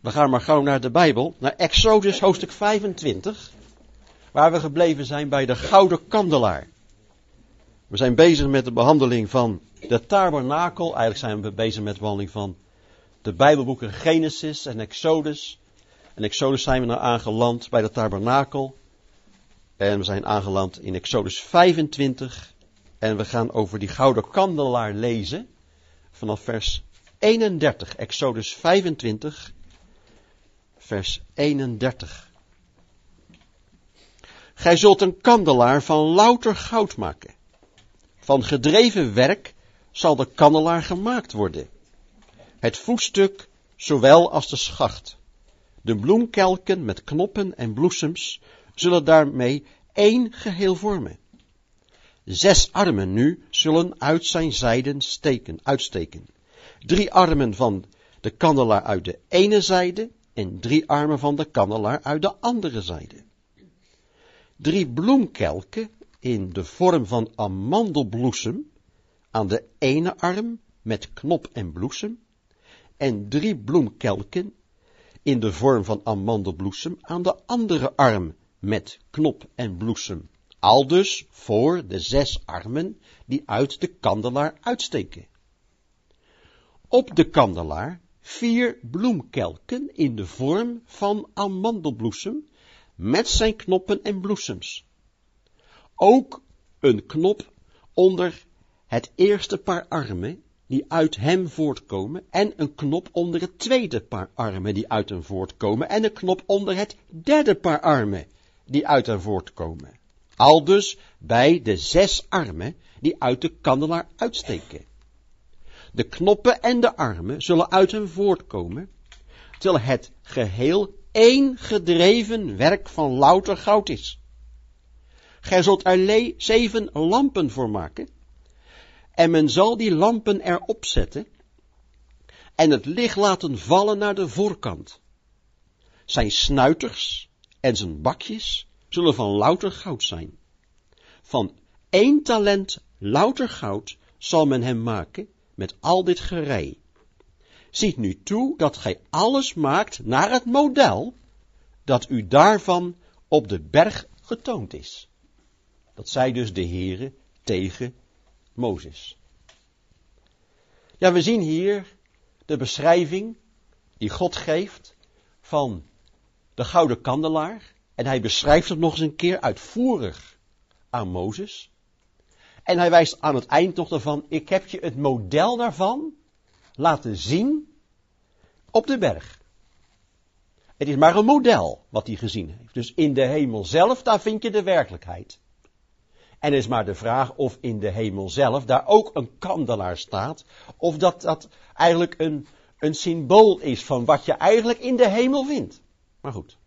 We gaan maar gauw naar de Bijbel, naar Exodus hoofdstuk 25, waar we gebleven zijn bij de gouden kandelaar. We zijn bezig met de behandeling van de tabernakel. Eigenlijk zijn we bezig met de behandeling van de Bijbelboeken Genesis en Exodus. En Exodus zijn we nou aangeland bij de tabernakel. En we zijn aangeland in Exodus 25. En we gaan over die gouden kandelaar lezen vanaf vers 31. Exodus 25, vers 31. Gij zult een kandelaar van louter goud maken. Van gedreven werk zal de kandelaar gemaakt worden. Het voetstuk zowel als de schacht. De bloemkelken met knoppen en bloesems zullen daarmee één geheel vormen. 6 armen nu zullen uit zijn zijden uitsteken. 3 armen van de kandelaar uit de ene zijde en 3 armen van de kandelaar uit de andere zijde. 3 bloemkelken in de vorm van amandelbloesem aan de ene arm met knop en bloesem en 3 bloemkelken in de vorm van amandelbloesem aan de andere arm met knop en bloesem. Aldus voor de 6 armen die uit de kandelaar uitsteken. Op de kandelaar 4 bloemkelken in de vorm van amandelbloesem met zijn knoppen en bloesems. Ook een knop onder het eerste paar armen die uit hem voortkomen en een knop onder het tweede paar armen die uit hem voortkomen en een knop onder het derde paar armen die uit hem voortkomen. Aldus bij de 6 armen die uit de kandelaar uitsteken. De knoppen en de armen zullen uit hem voortkomen, terwijl het geheel één gedreven werk van louter goud is. Gij zult er 7 lampen voor maken, en men zal die lampen erop zetten, en het licht laten vallen naar de voorkant. Zijn snuiters en zijn bakjes zullen van louter goud zijn. Van 1 talent louter goud zal men hem maken met al dit gerei. Ziet nu toe dat gij alles maakt naar het model dat u daarvan op de berg getoond is. Dat zei dus de Heere tegen Mozes. Ja, we zien hier de beschrijving die God geeft van de gouden kandelaar. En hij beschrijft het nog eens een keer uitvoerig aan Mozes. En hij wijst aan het eind nog ervan, ik heb je het model daarvan laten zien op de berg. Het is maar een model wat hij gezien heeft. Dus in de hemel zelf, daar vind je de werkelijkheid. En het is maar de vraag of in de hemel zelf daar ook een kandelaar staat. Of dat eigenlijk een symbool is van wat je eigenlijk in de hemel vindt. Maar goed.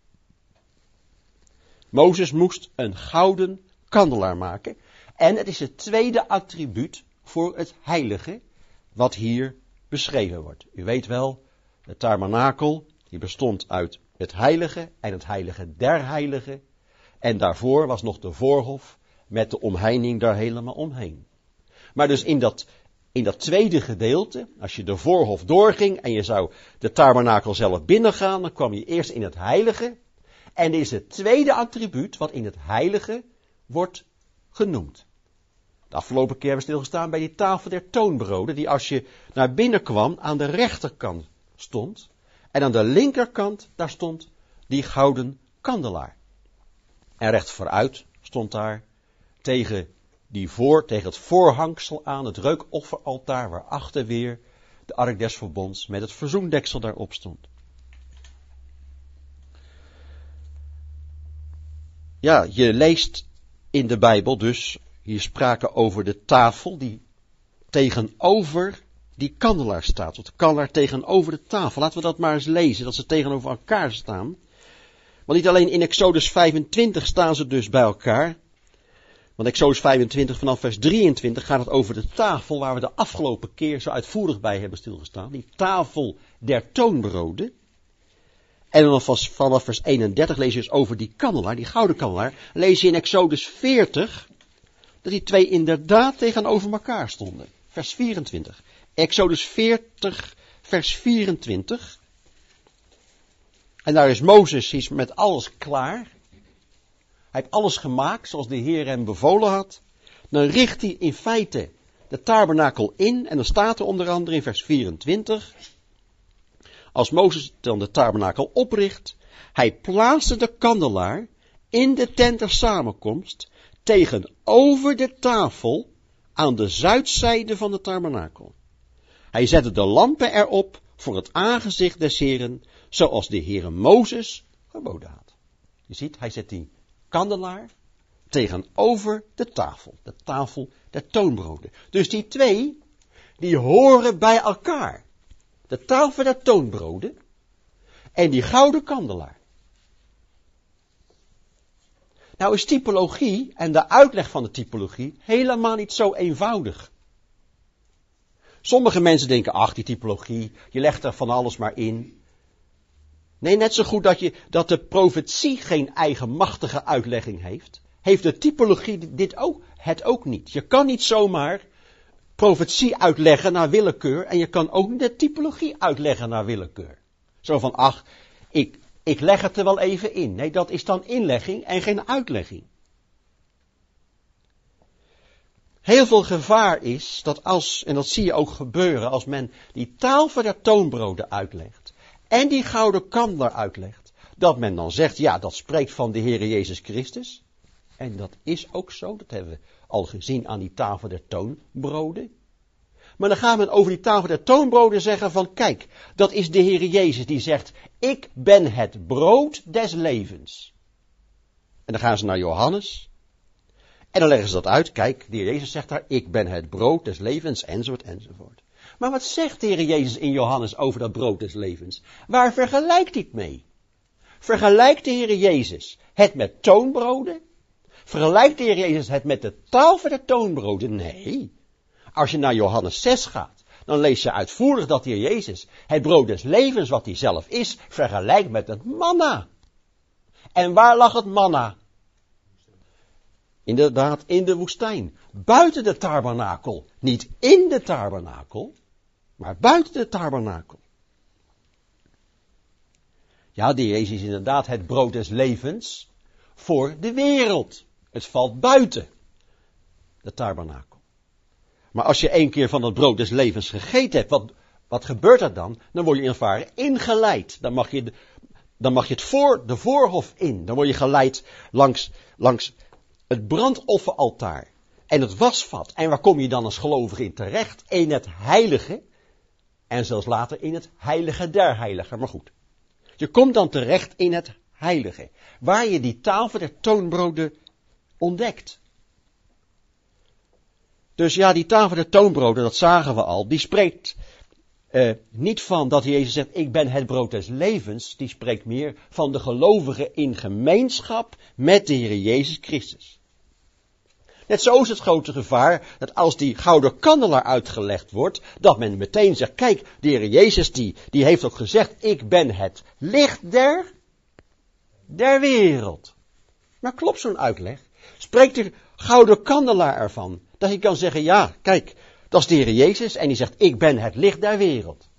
Mozes moest een gouden kandelaar maken. En het is het tweede attribuut voor het heilige wat hier beschreven wordt. U weet wel, de tabernakel die bestond uit het heilige en het heilige der heiligen. En daarvoor was nog de voorhof met de omheining daar helemaal omheen. Maar dus in dat tweede gedeelte, als je de voorhof doorging en je zou de tabernakel zelf binnengaan, dan kwam je eerst in het heilige. En dit is het tweede attribuut wat in het heilige wordt genoemd. De afgelopen keer hebben we stilgestaan bij die tafel der toonbroden, die als je naar binnen kwam aan de rechterkant stond. En aan de linkerkant, daar stond die gouden kandelaar. En recht vooruit stond daar tegen het voorhangsel aan, het reukofferaltaar, waarachter weer de ark des verbonds met het verzoendeksel daarop stond. Ja, je leest in de Bijbel dus, hier sprake over de tafel die tegenover die kandelaar staat. Of de kandelaar tegenover de tafel. Laten we dat maar eens lezen, dat ze tegenover elkaar staan. Want niet alleen in Exodus 25 staan ze dus bij elkaar. Want Exodus 25 vanaf vers 23 gaat het over de tafel waar we de afgelopen keer zo uitvoerig bij hebben stilgestaan. Die tafel der toonbroden. En dan vanaf vers 31 lees je dus over die kandelaar, die gouden kandelaar. Lees je in Exodus 40 dat die twee inderdaad tegenover elkaar stonden. Vers 24. Exodus 40 vers 24. En daar is Mozes met alles klaar. Hij heeft alles gemaakt zoals de Heer hem bevolen had. Dan richt hij in feite de tabernakel in. En dan staat er onder andere in vers 24. Als Mozes dan de tabernakel opricht. Hij plaatste de kandelaar in de tent der samenkomst. Tegenover de tafel aan de zuidzijde van de tabernakel. Hij zette de lampen erop voor het aangezicht des Heren. Zoals de Heere Mozes geboden had. Je ziet, hij zet die kandelaar tegenover de tafel der toonbroden. Dus die twee, die horen bij elkaar. De tafel der toonbroden en die gouden kandelaar. Nou is typologie en de uitleg van de typologie helemaal niet zo eenvoudig. Sommige mensen denken, ach die typologie, je legt er van alles maar in. Nee, net zo goed dat de profetie geen eigenmachtige uitlegging heeft, heeft de typologie het ook niet. Je kan niet zomaar profetie uitleggen naar willekeur en je kan ook niet de typologie uitleggen naar willekeur. Zo van, ach, ik leg het er wel even in. Nee, dat is dan inlegging en geen uitlegging. Heel veel gevaar is dat en dat zie je ook gebeuren, als men die tafel der toonbroden uitlegt en die gouden kandelaar uitlegt, dat men dan zegt, ja, dat spreekt van de Heere Jezus Christus. En dat is ook zo, dat hebben we al gezien aan die tafel der toonbroden. Maar dan gaat men over die tafel der toonbroden zeggen van, kijk, dat is de Heere Jezus die zegt, ik ben het brood des levens. En dan gaan ze naar Johannes. En dan leggen ze dat uit, kijk, de Heer Jezus zegt daar, ik ben het brood des levens, enzovoort, enzovoort. Maar wat zegt de Heer Jezus in Johannes over dat brood des levens? Waar vergelijkt hij het mee? Vergelijkt de Heer Jezus het met toonbroden? Vergelijkt de Heer Jezus het met de tafel der toonbroden? Nee. Als je naar Johannes 6 gaat, dan lees je uitvoerig dat de Heer Jezus het brood des levens, wat hij zelf is, vergelijkt met het manna. En waar lag het manna? Inderdaad, in de woestijn. Buiten de tabernakel. Niet in de tabernakel, maar buiten de tabernakel. Ja, de Heer Jezus is inderdaad het brood des levens voor de wereld. Het valt buiten de tabernakel. Maar als je 1 keer van het brood des levens gegeten hebt, wat gebeurt er dan? Dan word je in varen ingeleid. Dan mag je de voorhof in. Dan word je geleid langs het brandofferaltaar en het wasvat. En waar kom je dan als gelovige in terecht? In het heilige. En zelfs later in het heilige der heiligen. Maar goed. Je komt dan terecht in het heilige. Waar je die tafel der toonbroden ontdekt. Dus ja, die tafel der toonbroden, dat zagen we al. Die spreekt niet van dat Jezus zegt, ik ben het brood des levens. Die spreekt meer van de gelovigen in gemeenschap met de Heer Jezus Christus. Net zo is het grote gevaar dat als die gouden kandelaar uitgelegd wordt, dat men meteen zegt, kijk, de Heer Jezus die heeft ook gezegd, ik ben het licht der wereld. Maar klopt zo'n uitleg? Spreekt de gouden kandelaar ervan? Dat je kan zeggen, ja, kijk, dat is de Heer Jezus en die zegt, ik ben het licht der wereld.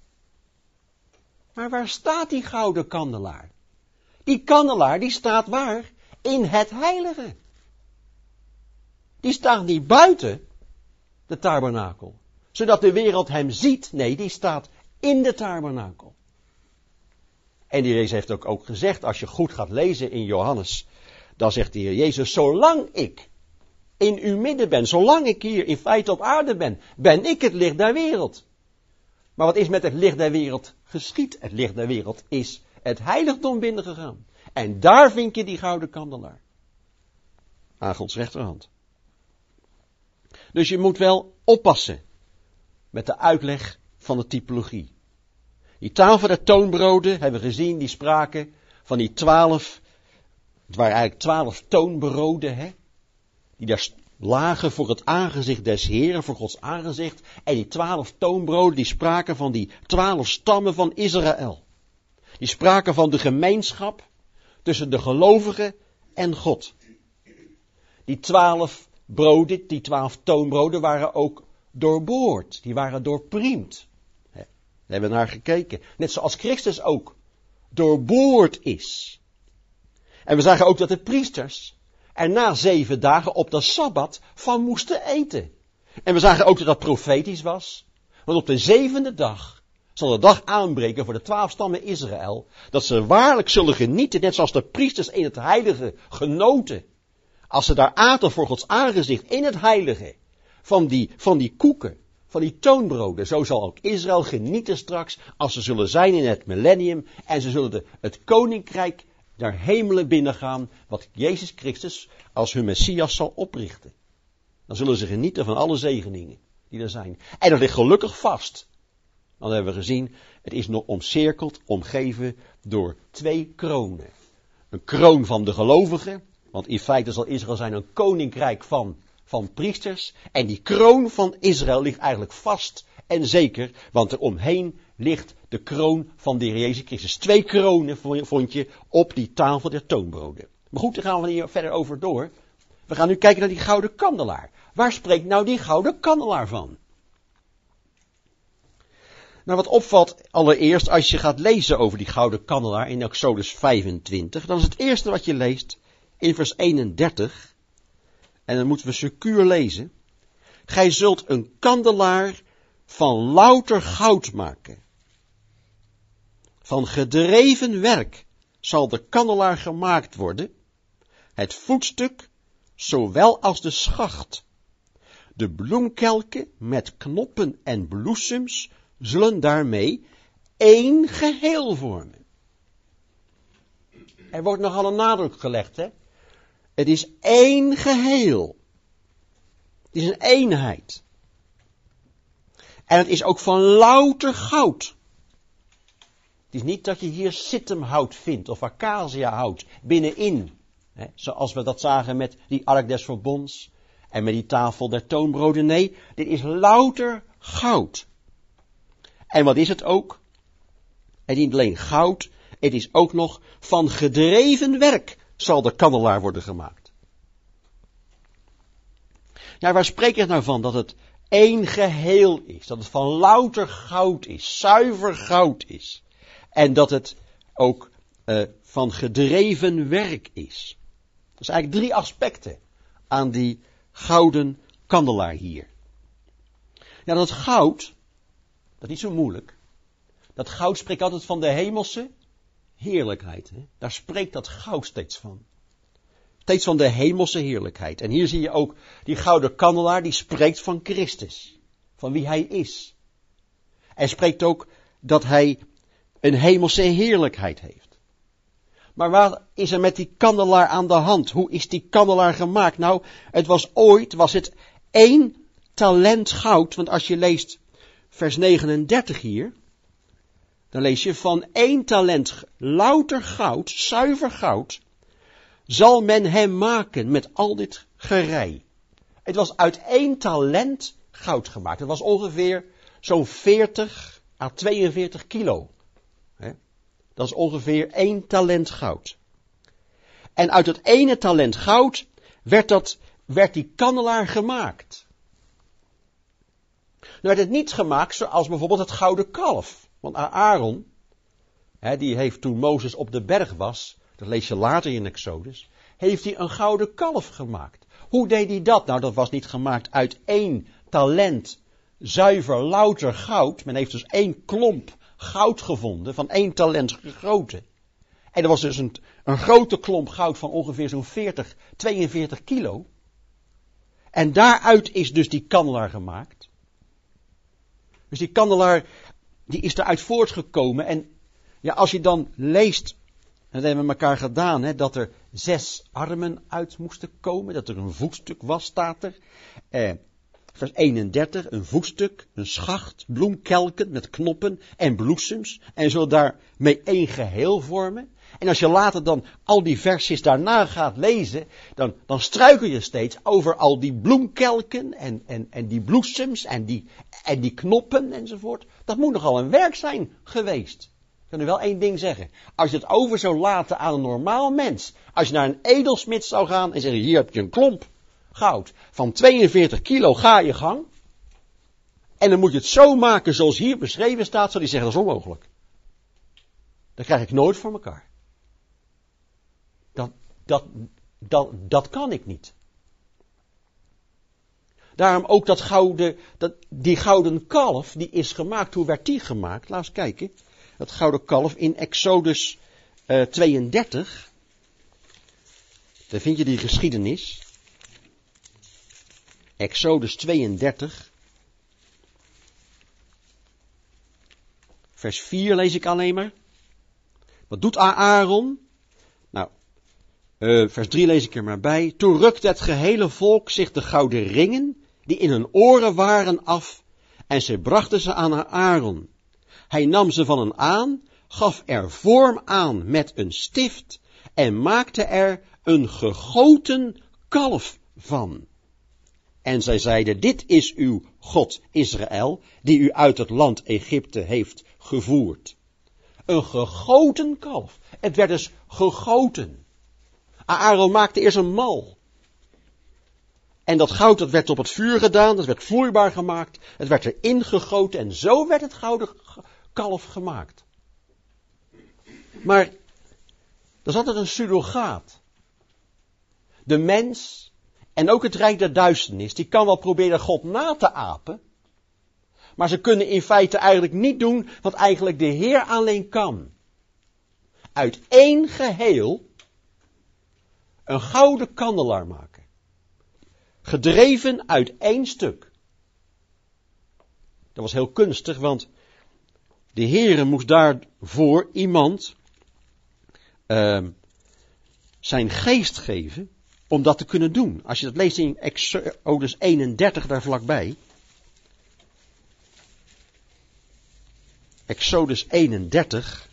Maar waar staat die gouden kandelaar? Die kandelaar, die staat waar? In het heilige. Die staat niet buiten de tabernakel, zodat de wereld hem ziet. Nee, die staat in de tabernakel. En die Jezus heeft ook gezegd, als je goed gaat lezen in Johannes, dan zegt de Heer Jezus, zolang ik in uw midden ben, zolang ik hier in feite op aarde ben ik het licht der wereld. Maar wat is met het licht der wereld geschied? Het licht der wereld is het heiligdom binnengegaan. En daar vind je die gouden kandelaar. Aan Gods rechterhand. Dus je moet wel oppassen met de uitleg van de typologie. Die tafel der toonbroden, hebben we gezien, die spraken van die 12, het waren eigenlijk 12 toonbroden, hè, die daar lagen voor het aangezicht des Heren, voor Gods aangezicht. En die 12 toonbroden, die spraken van die 12 stammen van Israël. Die spraken van de gemeenschap tussen de gelovigen en God. Die 12 broden, die 12 toonbroden waren ook doorboord. Die waren doorpriemd. We hebben naar gekeken. Net zoals Christus ook doorboord is. En we zagen ook dat de priesters er na 7 dagen op de Sabbat van moesten eten. En we zagen ook dat dat profetisch was. Want op de 7e dag zal de dag aanbreken voor de 12 stammen Israël. Dat ze waarlijk zullen genieten, net zoals de priesters in het heilige genoten. Als ze daar aten voor Gods aangezicht in het heilige. Van die koeken, van die toonbroden. Zo zal ook Israël genieten straks als ze zullen zijn in het millennium. En ze zullen het koninkrijk naar hemelen binnengaan. Wat Jezus Christus als hun Messias zal oprichten. Dan zullen ze genieten van alle zegeningen die er zijn. En dat ligt gelukkig vast. Dan hebben we gezien, het is nog omcirkeld, omgeven door 2 kronen. Een kroon van de gelovigen, want in feite zal Israël zijn een koninkrijk van priesters. En die kroon van Israël ligt eigenlijk vast en zeker, want er omheen ligt de kroon van de Heer Jezus Christus. 2 kronen vond je op die tafel der toonbroden. Maar goed, daar gaan we hier verder over door. We gaan nu kijken naar die gouden kandelaar. Waar spreekt nou die gouden kandelaar van? Nou, wat opvalt allereerst als je gaat lezen over die gouden kandelaar in Exodus 25, dan is het eerste wat je leest in vers 31, en dan moeten we secuur lezen. Gij zult een kandelaar van louter goud maken. Van gedreven werk zal de kandelaar gemaakt worden, het voetstuk zowel als de schacht. De bloemkelken met knoppen en bloesems zullen daarmee 1 geheel vormen. Er wordt nogal een nadruk gelegd, hè? Het is 1 geheel. Het is een eenheid. En het is ook van louter goud. Het is niet dat je hier sittemhout vindt of acaciahout binnenin. Hè? Zoals we dat zagen met die ark des verbonds en met die tafel der toonbroden. Nee, dit is louter goud. En wat is het ook? Het is niet alleen goud, het is ook nog van gedreven werk zal de kandelaar worden gemaakt. Ja, waar spreek ik nou van? Dat het 1 geheel is, dat het van louter goud is, zuiver goud is. En dat het ook van gedreven werk is. Dat zijn eigenlijk 3 aspecten aan die gouden kandelaar hier. Ja, dat goud, dat is niet zo moeilijk. Dat goud spreekt altijd van de hemelse heerlijkheid. Hè? Daar spreekt dat goud steeds van. Steeds van de hemelse heerlijkheid. En hier zie je ook die gouden kandelaar, die spreekt van Christus. Van wie hij is. En spreekt ook dat hij een hemelse heerlijkheid heeft. Maar wat is er met die kandelaar aan de hand? Hoe is die kandelaar gemaakt? Nou, was het 1 talent goud. Want als je leest vers 39 hier, dan lees je van 1 talent louter goud, zuiver goud, zal men hem maken met al dit gerei. Het was uit 1 talent goud gemaakt. Het was ongeveer zo'n 40 à 42 kilo. Dat is ongeveer 1 talent goud. En uit het ene talent goud werd die kandelaar gemaakt. Nu werd het niet gemaakt zoals bijvoorbeeld het gouden kalf. Want Aaron, die heeft toen Mozes op de berg was, dat lees je later in Exodus, heeft hij een gouden kalf gemaakt. Hoe deed hij dat? Nou, dat was niet gemaakt uit 1 talent zuiver louter goud. Men heeft dus 1 klomp goud gevonden van 1 talent grootte. En er was dus een grote klomp goud van ongeveer zo'n 42 kilo. En daaruit is dus die kandelaar gemaakt. Dus die kandelaar, die is eruit voortgekomen. En ja, als je dan leest, en dat hebben we elkaar gedaan, hè, dat er 6 armen uit moesten komen. Dat er een voetstuk was, staat er. Vers 31, een voetstuk, een schacht, bloemkelken met knoppen en bloesems. En zullen daarmee 1 geheel vormen. En als je later dan al die versjes daarna gaat lezen, dan struikel je steeds over al die bloemkelken en die bloesems en die knoppen enzovoort. Dat moet nogal een werk zijn geweest. Ik kan u wel 1 ding zeggen. Als je het over zou laten aan een normaal mens, als je naar een edelsmid zou gaan en zeggen, hier heb je een klomp goud van 42 kilo, ga je gang. En dan moet je het zo maken zoals hier beschreven staat, zou die zeggen, dat is onmogelijk. Dat krijg ik nooit voor elkaar. Dat kan ik niet. Daarom ook die gouden kalf, die is gemaakt. Hoe werd die gemaakt? Laat eens kijken. Dat gouden kalf in Exodus 32. Daar vind je die geschiedenis. Exodus 32. Vers 4 lees ik alleen maar. Wat doet Aaron? Nou, vers 3 lees ik er maar bij. Toen rukte het gehele volk zich de gouden ringen die in hun oren waren af en ze brachten ze aan Aaron. Hij nam ze van hen aan, gaf er vorm aan met een stift en maakte er een gegoten kalf van. En zij zeiden, dit is uw God Israël, die u uit het land Egypte heeft gevoerd. Een gegoten kalf. Het werd dus gegoten. Aaron maakte eerst een mal. En dat goud dat werd op het vuur gedaan, dat werd vloeibaar gemaakt. Het werd erin gegoten en zo werd het gouden kalf gemaakt. Maar dat is altijd een surrogaat. De mens en ook het rijk der duisternis, die kan wel proberen God na te apen. Maar ze kunnen in feite eigenlijk niet doen wat eigenlijk de Heer alleen kan. Uit één geheel een gouden kandelaar maken. Gedreven uit één stuk. Dat was heel kunstig, want de Heere moest daarvoor iemand zijn geest geven om dat te kunnen doen. Als je dat leest in Exodus 31 daar vlakbij. Exodus 31.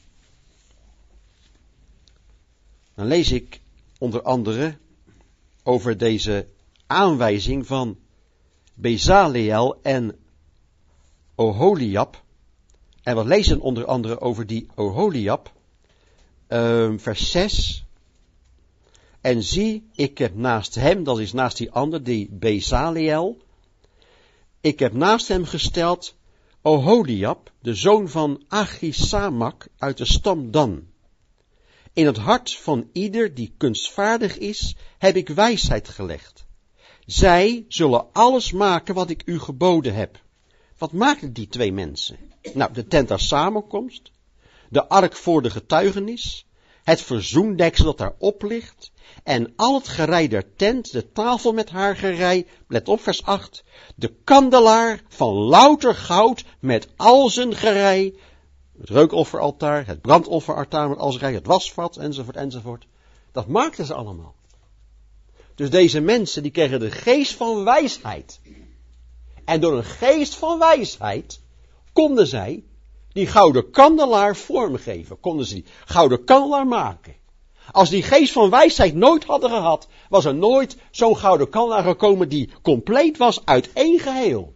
Dan lees ik onder andere over deze aanwijzing van Bezaleel en Oholiab. En we lezen onder andere over die Oholiab. Vers 6. En zie, ik heb naast hem, dat is naast die ander, die Bezaleel. Ik heb naast hem gesteld Oholiab, de zoon van Achisamak uit de stam Dan. In het hart van ieder die kunstvaardig is, heb ik wijsheid gelegd. Zij zullen alles maken wat ik u geboden heb. Wat maakten die twee mensen? Nou, de tent der samenkomst, de ark voor de getuigenis, het verzoendeksel dat daarop ligt, en al het gerei der tent, de tafel met haar gerei, let op vers 8, de kandelaar van louter goud met al zijn gerei, het reukofferaltaar, het brandofferaltaar met al zijn gerei, het wasvat, enzovoort, enzovoort. Dat maakten ze allemaal. Dus deze mensen, die kregen de geest van wijsheid. En door een geest van wijsheid konden zij die gouden kandelaar vormgeven. Konden ze die gouden kandelaar maken. Als die geest van wijsheid nooit hadden gehad, was er nooit zo'n gouden kandelaar gekomen die compleet was uit één geheel.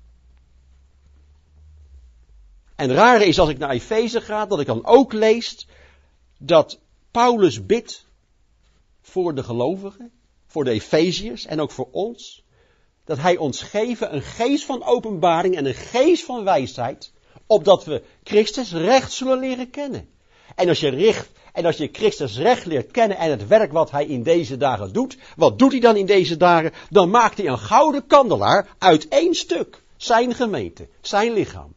En het rare is als ik naar Efeze ga, dat ik dan ook lees dat Paulus bidt voor de gelovigen, voor de Efeziërs en ook voor ons, dat hij ons geven een geest van openbaring en een geest van wijsheid, opdat we Christus recht zullen leren kennen. En als je Christus recht leert kennen en het werk wat hij in deze dagen doet, wat doet hij dan in deze dagen? Dan maakt hij een gouden kandelaar uit één stuk. Zijn gemeente, zijn lichaam.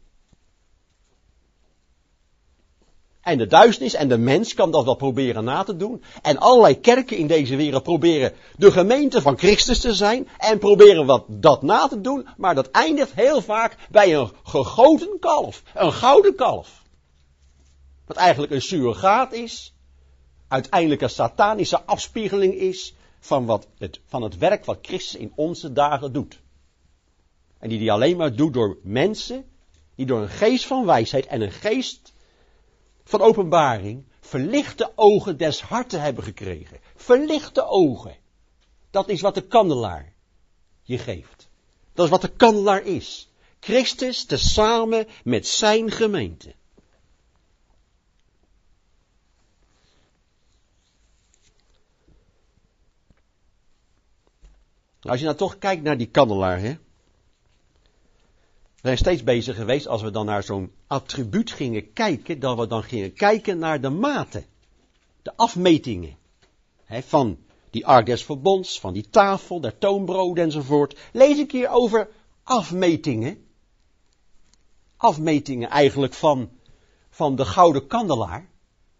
En de duisternis en de mens kan dat wel proberen na te doen. En allerlei kerken in deze wereld proberen de gemeente van Christus te zijn. En proberen dat na te doen. Maar dat eindigt heel vaak bij een gegoten kalf. Een gouden kalf. Wat eigenlijk een surrogaat is. Uiteindelijk een satanische afspiegeling is van het werk wat Christus in onze dagen doet. En die alleen maar doet door mensen die door een geest van wijsheid en een geest van openbaring verlichte ogen des harten hebben gekregen. Verlichte ogen. Dat is wat de kandelaar je geeft. Dat is wat de kandelaar is. Christus tezamen met zijn gemeente. Als je nou toch kijkt naar die kandelaar, hè. We zijn steeds bezig geweest, als we dan naar zo'n attribuut gingen kijken, dat we dan gingen kijken naar de maten. De afmetingen. Van die ark des verbonds, van die tafel, der toonbroden enzovoort. Lees ik hier over afmetingen. Afmetingen eigenlijk van de gouden kandelaar.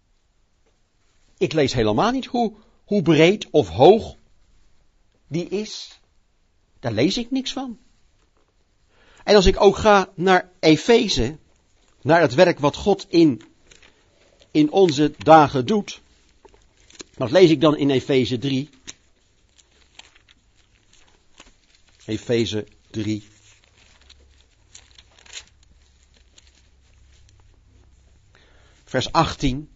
Ik lees helemaal niet hoe breed of hoog die is. Daar lees ik niks van. En als ik ook ga naar Efeze, naar het werk wat God in onze dagen doet. Wat lees ik dan in Efeze 3? Efeze 3. Vers 18.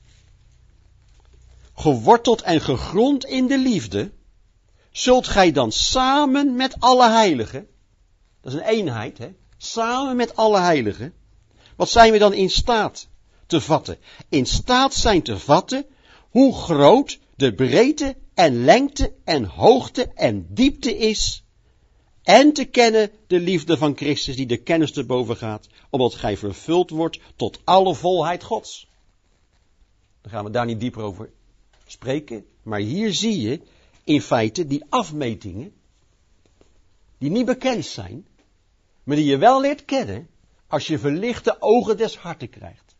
Geworteld en gegrond in de liefde, zult gij dan samen met alle heiligen, dat is een eenheid, samen met alle heiligen, wat zijn we dan in staat te vatten? In staat zijn te vatten hoe groot de breedte en lengte en hoogte en diepte is, en te kennen de liefde van Christus die de kennis te boven gaat, omdat gij vervuld wordt tot alle volheid Gods. Dan gaan we daar niet dieper over spreken, maar hier zie je in feite die afmetingen, die niet bekend zijn, maar die je wel leert kennen als je verlichte ogen des harten krijgt.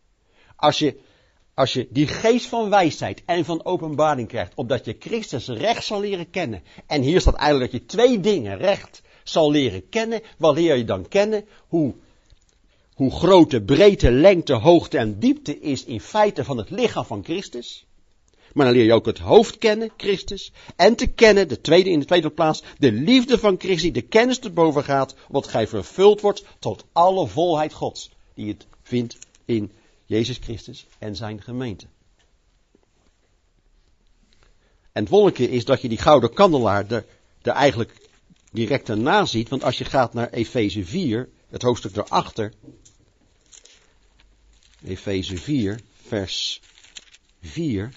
Als je die geest van wijsheid en van openbaring krijgt, opdat je Christus recht zal leren kennen. En hier staat eigenlijk dat je twee dingen recht zal leren kennen. Wat leer je dan kennen? Hoe groot de breedte, lengte, hoogte en diepte is in feite van het lichaam van Christus. Maar dan leer je ook het hoofd kennen, Christus. En te kennen, in de tweede plaats, de liefde van Christus die de kennis te boven gaat, opdat gij vervuld wordt tot alle volheid Gods. Die het vindt in Jezus Christus en zijn gemeente. En het wonderlijke is dat je die gouden kandelaar er eigenlijk direct erna ziet. Want als je gaat naar Efeze 4, het hoofdstuk daarachter. Efeze 4, vers 4.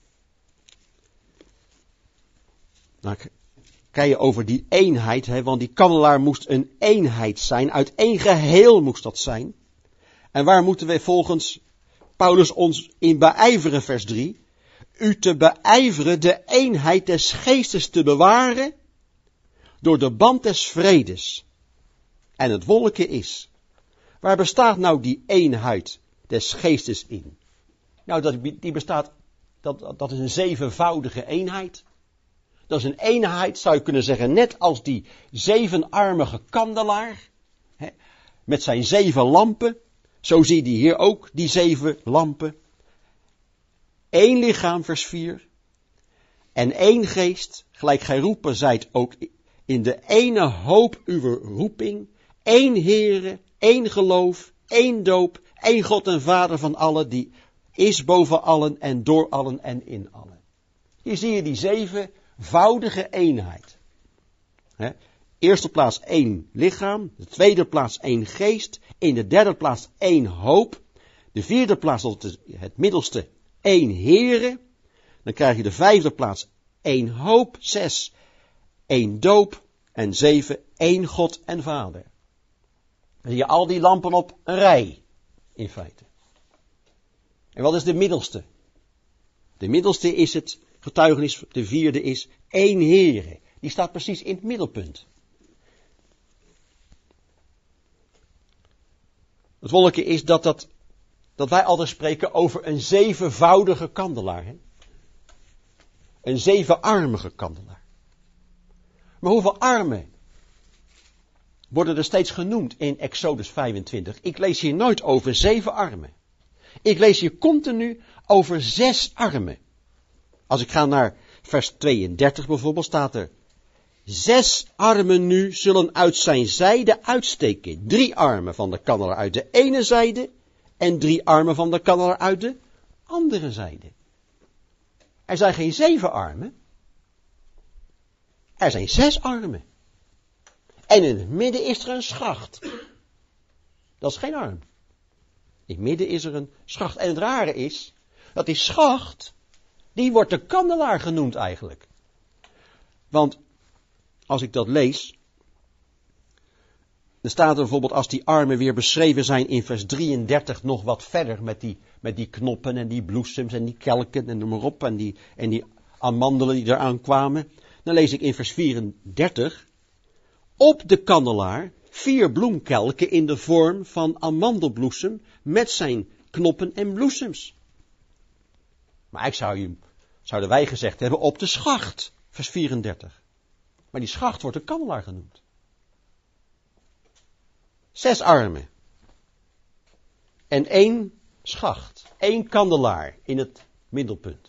Nou, kijk je over die eenheid, want die kandelaar moest een eenheid zijn. Uit één geheel moest dat zijn. En waar moeten wij volgens Paulus ons in beijveren, vers 3. U te beijveren de eenheid des geestes te bewaren door de band des vredes. En het wonderlijke is, waar bestaat nou die eenheid des geestes in? Nou, die bestaat, dat is een zevenvoudige eenheid. Dat is een eenheid, zou je kunnen zeggen, net als die zevenarmige kandelaar, met zijn 7 lampen. Zo zie je hier ook, die 7 lampen. 1 lichaam, vers 4. En 1 geest, gelijk gij roepen zijt ook in de ene hoop uw roeping. 1 Heere, 1 geloof, 1 doop, 1 God en Vader van allen, die is boven allen en door allen en in allen. Hier zie je die zevenvoudige eenheid. Eerste plaats 1 lichaam, de tweede plaats 1 geest, in de derde plaats 1 hoop, de vierde plaats, dat is het middelste, 1 Heere, dan krijg je de vijfde plaats 1 hoop, 6 1 doop en 7 1 God en Vader. Dan zie je al die lampen op een rij, in feite. En wat is de middelste? De middelste is het getuigenis, de vierde is 1 Heere. Die staat precies in het middelpunt. Het wonderlijke is dat wij altijd spreken over een zevenvoudige kandelaar. Hè? Een zevenarmige kandelaar. Maar hoeveel armen worden er steeds genoemd in Exodus 25? Ik lees hier nooit over 7 armen. Ik lees hier continu over 6 armen. Als ik ga naar vers 32 bijvoorbeeld, staat er: 6 armen nu zullen uit zijn zijde uitsteken. 3 armen van de kandelaar uit de ene zijde en 3 armen van de kandelaar uit de andere zijde. Er zijn geen 7 armen. Er zijn 6 armen. En in het midden is er een schacht. Dat is geen arm. In het midden is er een schacht. En het rare is, dat die schacht, die wordt de kandelaar genoemd eigenlijk. Want als ik dat lees, Er staat er bijvoorbeeld als die armen weer beschreven zijn in vers 33 nog wat verder met die knoppen en die bloesems en die kelken en noem maar op en die amandelen die eraan kwamen. Dan lees ik in vers 34. Op de kandelaar 4 bloemkelken in de vorm van amandelbloesem met zijn knoppen en bloesems. Maar zouden wij gezegd hebben op de schacht, vers 34. Maar die schacht wordt de kandelaar genoemd. 6 armen. En 1 schacht. 1 kandelaar in het middelpunt.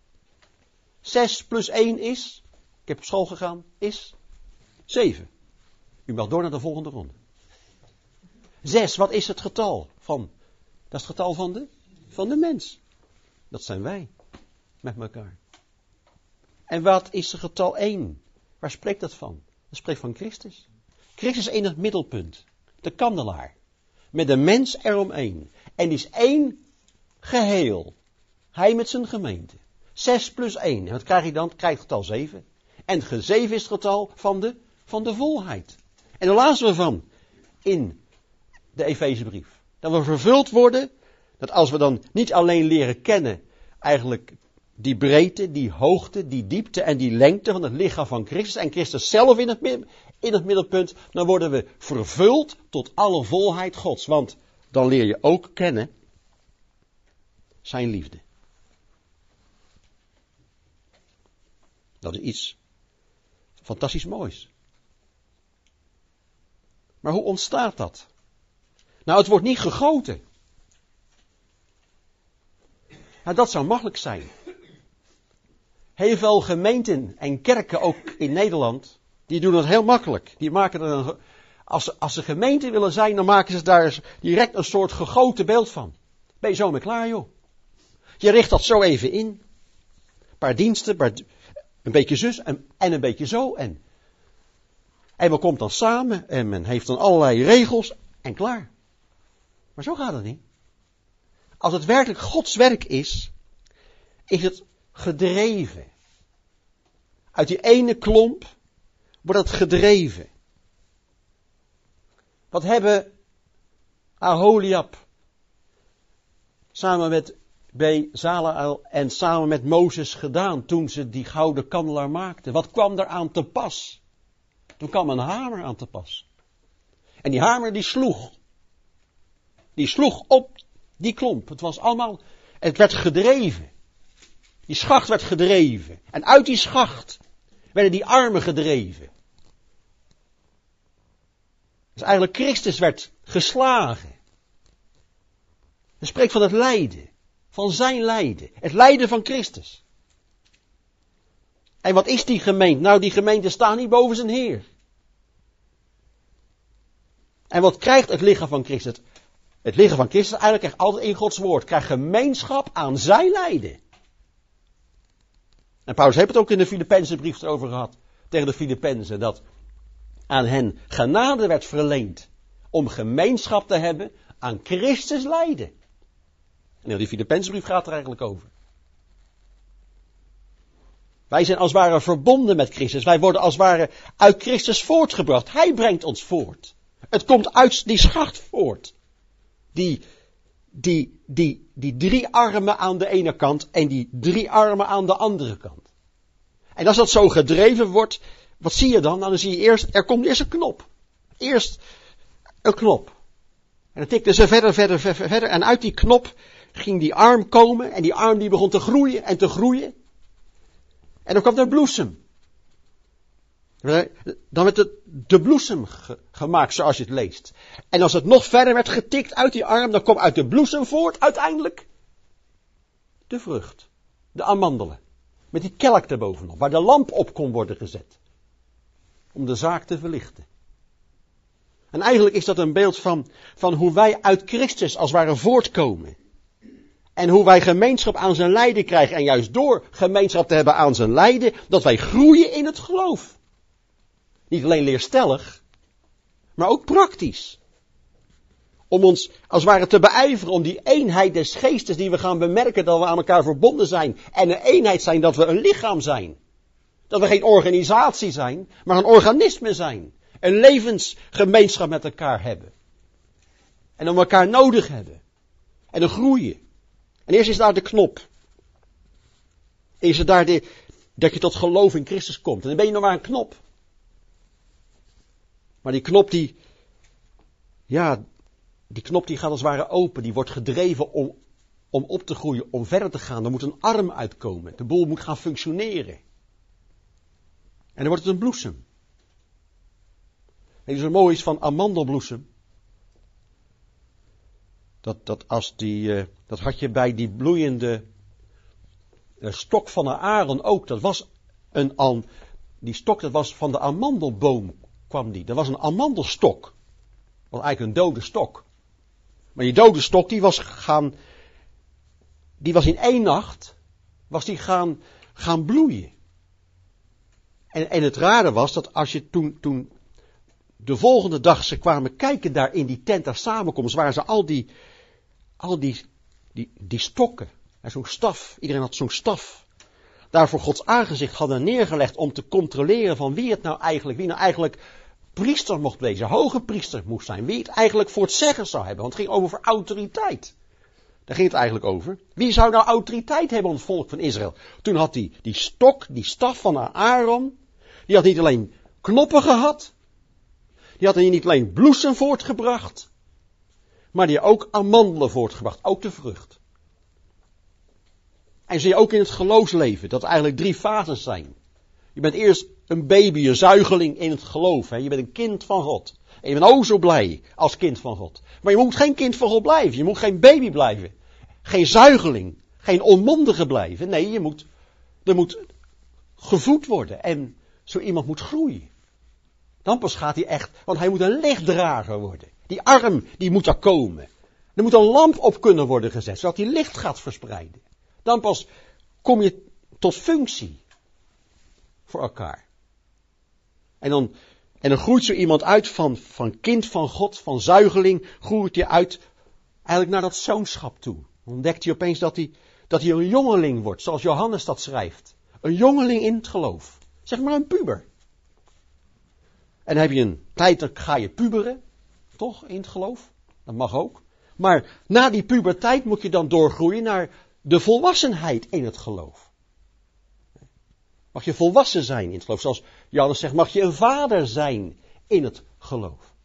6 plus 1 is, ik heb op school gegaan, is 7. U mag door naar de volgende ronde. 6, wat is het getal van? Dat is het getal van de mens. Dat zijn wij. Met elkaar. En wat is het getal 1? Waar spreekt dat van? Dat spreekt van Christus. Christus in het middelpunt. De kandelaar. Met de mens eromheen. En die is 1 geheel. Hij met zijn gemeente. 6 plus 1. En wat krijg je dan? Krijg je het getal 7. En 7 is het getal van de volheid. En daar lazen we van in de Efezebrief. Dat we vervuld worden, dat als we dan niet alleen leren kennen, eigenlijk die breedte, die hoogte, die diepte en die lengte van het lichaam van Christus en Christus zelf in het middelpunt, dan worden we vervuld tot alle volheid Gods. Want dan leer je ook kennen zijn liefde. Dat is iets fantastisch moois. Maar hoe ontstaat dat? Nou, het wordt niet gegoten. Nou, dat zou makkelijk zijn. Heel veel gemeenten en kerken, ook in Nederland, die doen dat heel makkelijk. Die maken er als ze gemeente willen zijn, dan maken ze daar direct een soort gegoten beeld van. Ben je zo mee klaar, joh. Je richt dat zo even in. Een paar diensten, een beetje zus en een beetje zo. En men komt dan samen en men heeft dan allerlei regels en klaar. Maar zo gaat het niet. Als het werkelijk Gods werk is het gedreven. Uit die ene klomp wordt het gedreven. Wat hebben Aholiab samen met Bezaleel en samen met Mozes gedaan toen ze die gouden kandelaar maakten? Wat kwam daar aan te pas? Toen kwam een hamer aan te pas. En die hamer die sloeg. Die sloeg op die klomp. Het werd gedreven. Die schacht werd gedreven. En uit die schacht werden die armen gedreven. Dus eigenlijk Christus werd geslagen. Het spreekt van het lijden. Van zijn lijden. Het lijden van Christus. En wat is die gemeente? Nou, die gemeente staat niet boven zijn Heer. En wat krijgt het lichaam van Christus? Het lichaam van Christus eigenlijk krijgt altijd in Gods woord. Krijgt gemeenschap aan zijn lijden. En Paulus heeft het ook in de Filippenzenbrief erover gehad. Tegen de Filippenzen. Dat aan hen genade werd verleend. Om gemeenschap te hebben aan Christus lijden. En die Filippenzenbrief gaat er eigenlijk over. Wij zijn als het ware verbonden met Christus. Wij worden als het ware uit Christus voortgebracht. Hij brengt ons voort. Het komt uit die schacht voort. Die 3 armen aan de ene kant en die 3 armen aan de andere kant. En als dat zo gedreven wordt, wat zie je dan? Nou, dan zie je er komt eerst een knop. Eerst een knop. En dan tikte ze verder. En uit die knop ging die arm komen en die arm die begon te groeien en te groeien. En dan kwam er bloesem. Dan werd de bloesem gemaakt zoals je het leest. En als het nog verder werd getikt uit die arm, dan kwam uit de bloesem voort uiteindelijk de vrucht. De amandelen. Met die kelk erbovenop, waar de lamp op kon worden gezet. Om de zaak te verlichten. En eigenlijk is dat een beeld van hoe wij uit Christus als het ware voortkomen. En hoe wij gemeenschap aan zijn lijden krijgen. En juist door gemeenschap te hebben aan zijn lijden, dat wij groeien in het geloof. Niet alleen leerstellig, maar ook praktisch. Om ons als het ware te beijveren om die eenheid des geestes die we gaan bemerken dat we aan elkaar verbonden zijn. En een eenheid zijn dat we een lichaam zijn. Dat we geen organisatie zijn, maar een organisme zijn. een levensgemeenschap met elkaar hebben. En om elkaar nodig hebben. En dan groeien. En eerst is daar de knop. Is het daar dat je tot geloof in Christus komt. En dan ben je nog maar een knop. Maar die knop die gaat als het ware open. Die wordt gedreven om op te groeien, om verder te gaan. Er moet een arm uitkomen. De boel moet gaan functioneren. En dan wordt het een bloesem. En zo mooi is van amandelbloesem. Dat had je bij die bloeiende stok van Aaron ook. Dat was die stok, dat was van de amandelboom kwam die. Dat was een amandelstok. Dat was eigenlijk een dode stok. Maar die dode stok, die was in één nacht, gaan bloeien. En het rare was dat als je toen de volgende dag ze kwamen kijken daar in die tent, daar samenkomst, waren ze al die stokken, en zo'n staf, iedereen had zo'n staf, daar voor Gods aangezicht hadden neergelegd om te controleren van wie nou eigenlijk priester mocht wezen, hoge priester moest zijn, wie het eigenlijk voor het zeggen zou hebben, want het ging over autoriteit. Daar ging het eigenlijk over. Wie zou nou autoriteit hebben op het volk van Israël? Toen had die stok, die staf van Aaron, die had niet alleen knoppen gehad, die had niet alleen bloesem voortgebracht, maar die ook amandelen voortgebracht, ook de vrucht. En zie je ook in het geloofsleven, dat er eigenlijk 3 fases zijn. Je bent eerst een baby, een zuigeling in het geloof. Hè? Je bent een kind van God. En je bent zo blij als kind van God. Maar je moet geen kind van God blijven. Je moet geen baby blijven. Geen zuigeling. Geen onmondige blijven. Nee, er moet gevoed worden. En zo iemand moet groeien. Dan pas gaat hij echt, want hij moet een lichtdrager worden. Die arm, die moet er komen. Er moet een lamp op kunnen worden gezet, zodat die licht gaat verspreiden. Dan pas kom je tot functie voor elkaar. En dan groeit zo iemand uit van kind van God, van zuigeling, groeit hij uit eigenlijk naar dat zoonschap toe. Dan ontdekt hij opeens dat hij een jongeling wordt, zoals Johannes dat schrijft. Een jongeling in het geloof. Zeg maar een puber. En heb je een tijd, dan ga je puberen, toch, in het geloof. Dat mag ook. Maar na die puberteit moet je dan doorgroeien naar de volwassenheid in het geloof. Mag je volwassen zijn in het geloof. Zoals Johannes zegt, mag je een vader zijn in het geloof.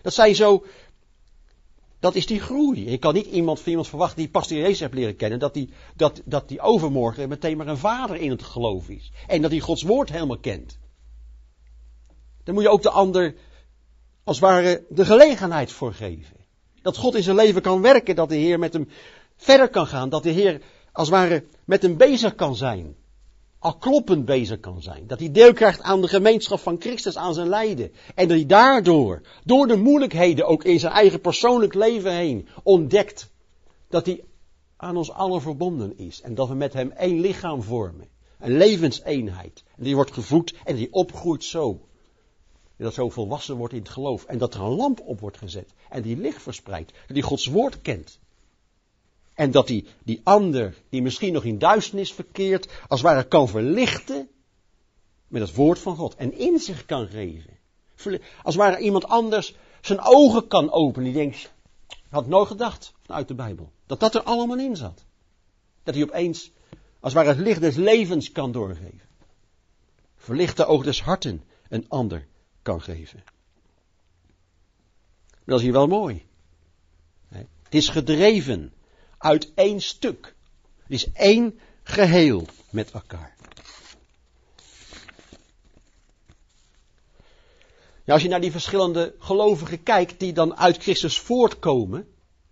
Dat is die groei. Je kan niet iemand verwachten die Pastor Jezus heeft leren kennen, dat die overmorgen meteen maar een vader in het geloof is. En dat hij Gods woord helemaal kent. Dan moet je ook de ander, als het ware, de gelegenheid voor geven. Dat God in zijn leven kan werken, dat de Heer met hem verder kan gaan, dat de Heer, als het ware, met hem bezig kan zijn. Al kloppend bezig kan zijn. Dat hij deel krijgt aan de gemeenschap van Christus, aan zijn lijden. En dat hij daardoor, door de moeilijkheden ook in zijn eigen persoonlijk leven heen, ontdekt dat hij aan ons allen verbonden is. En dat we met hem één lichaam vormen. Een levenseenheid. En die wordt gevoed en die opgroeit zo. En dat zo volwassen wordt in het geloof. En dat er een lamp op wordt gezet. En die licht verspreidt. Dat hij Gods woord kent. En dat die ander, die misschien nog in duisternis verkeert, als het ware kan verlichten met het woord van God. En inzicht kan geven. Als het ware iemand anders zijn ogen kan openen. Die denkt, had ik nooit gedacht vanuit de Bijbel. Dat er allemaal in zat. Dat hij opeens, als het ware het licht des levens kan doorgeven. Verlichte oog des harten een ander kan geven. Dat is hier wel mooi. Het is gedreven uit één stuk. Het is één geheel met elkaar. Ja, als je naar die verschillende gelovigen kijkt die dan uit Christus voortkomen.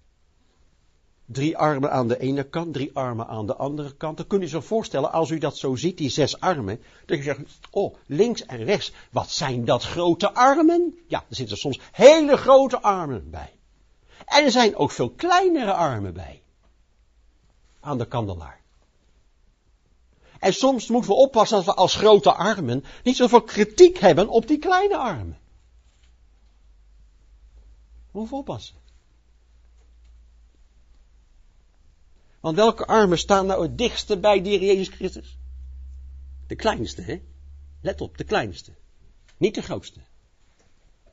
3 armen aan de ene kant, 3 armen aan de andere kant. Dan kun je je zo voorstellen, als u dat zo ziet, die 6 armen. Dat je zegt, oh, links en rechts, wat zijn dat grote armen? Ja, er zitten soms hele grote armen bij. En er zijn ook veel kleinere armen bij. Aan de kandelaar. En soms moeten we oppassen dat we als grote armen niet zoveel kritiek hebben op die kleine armen. We moeten oppassen. Want welke armen staan nou het dichtste bij de Heer Jezus Christus? De kleinste, hè? Let op, de kleinste. Niet de grootste.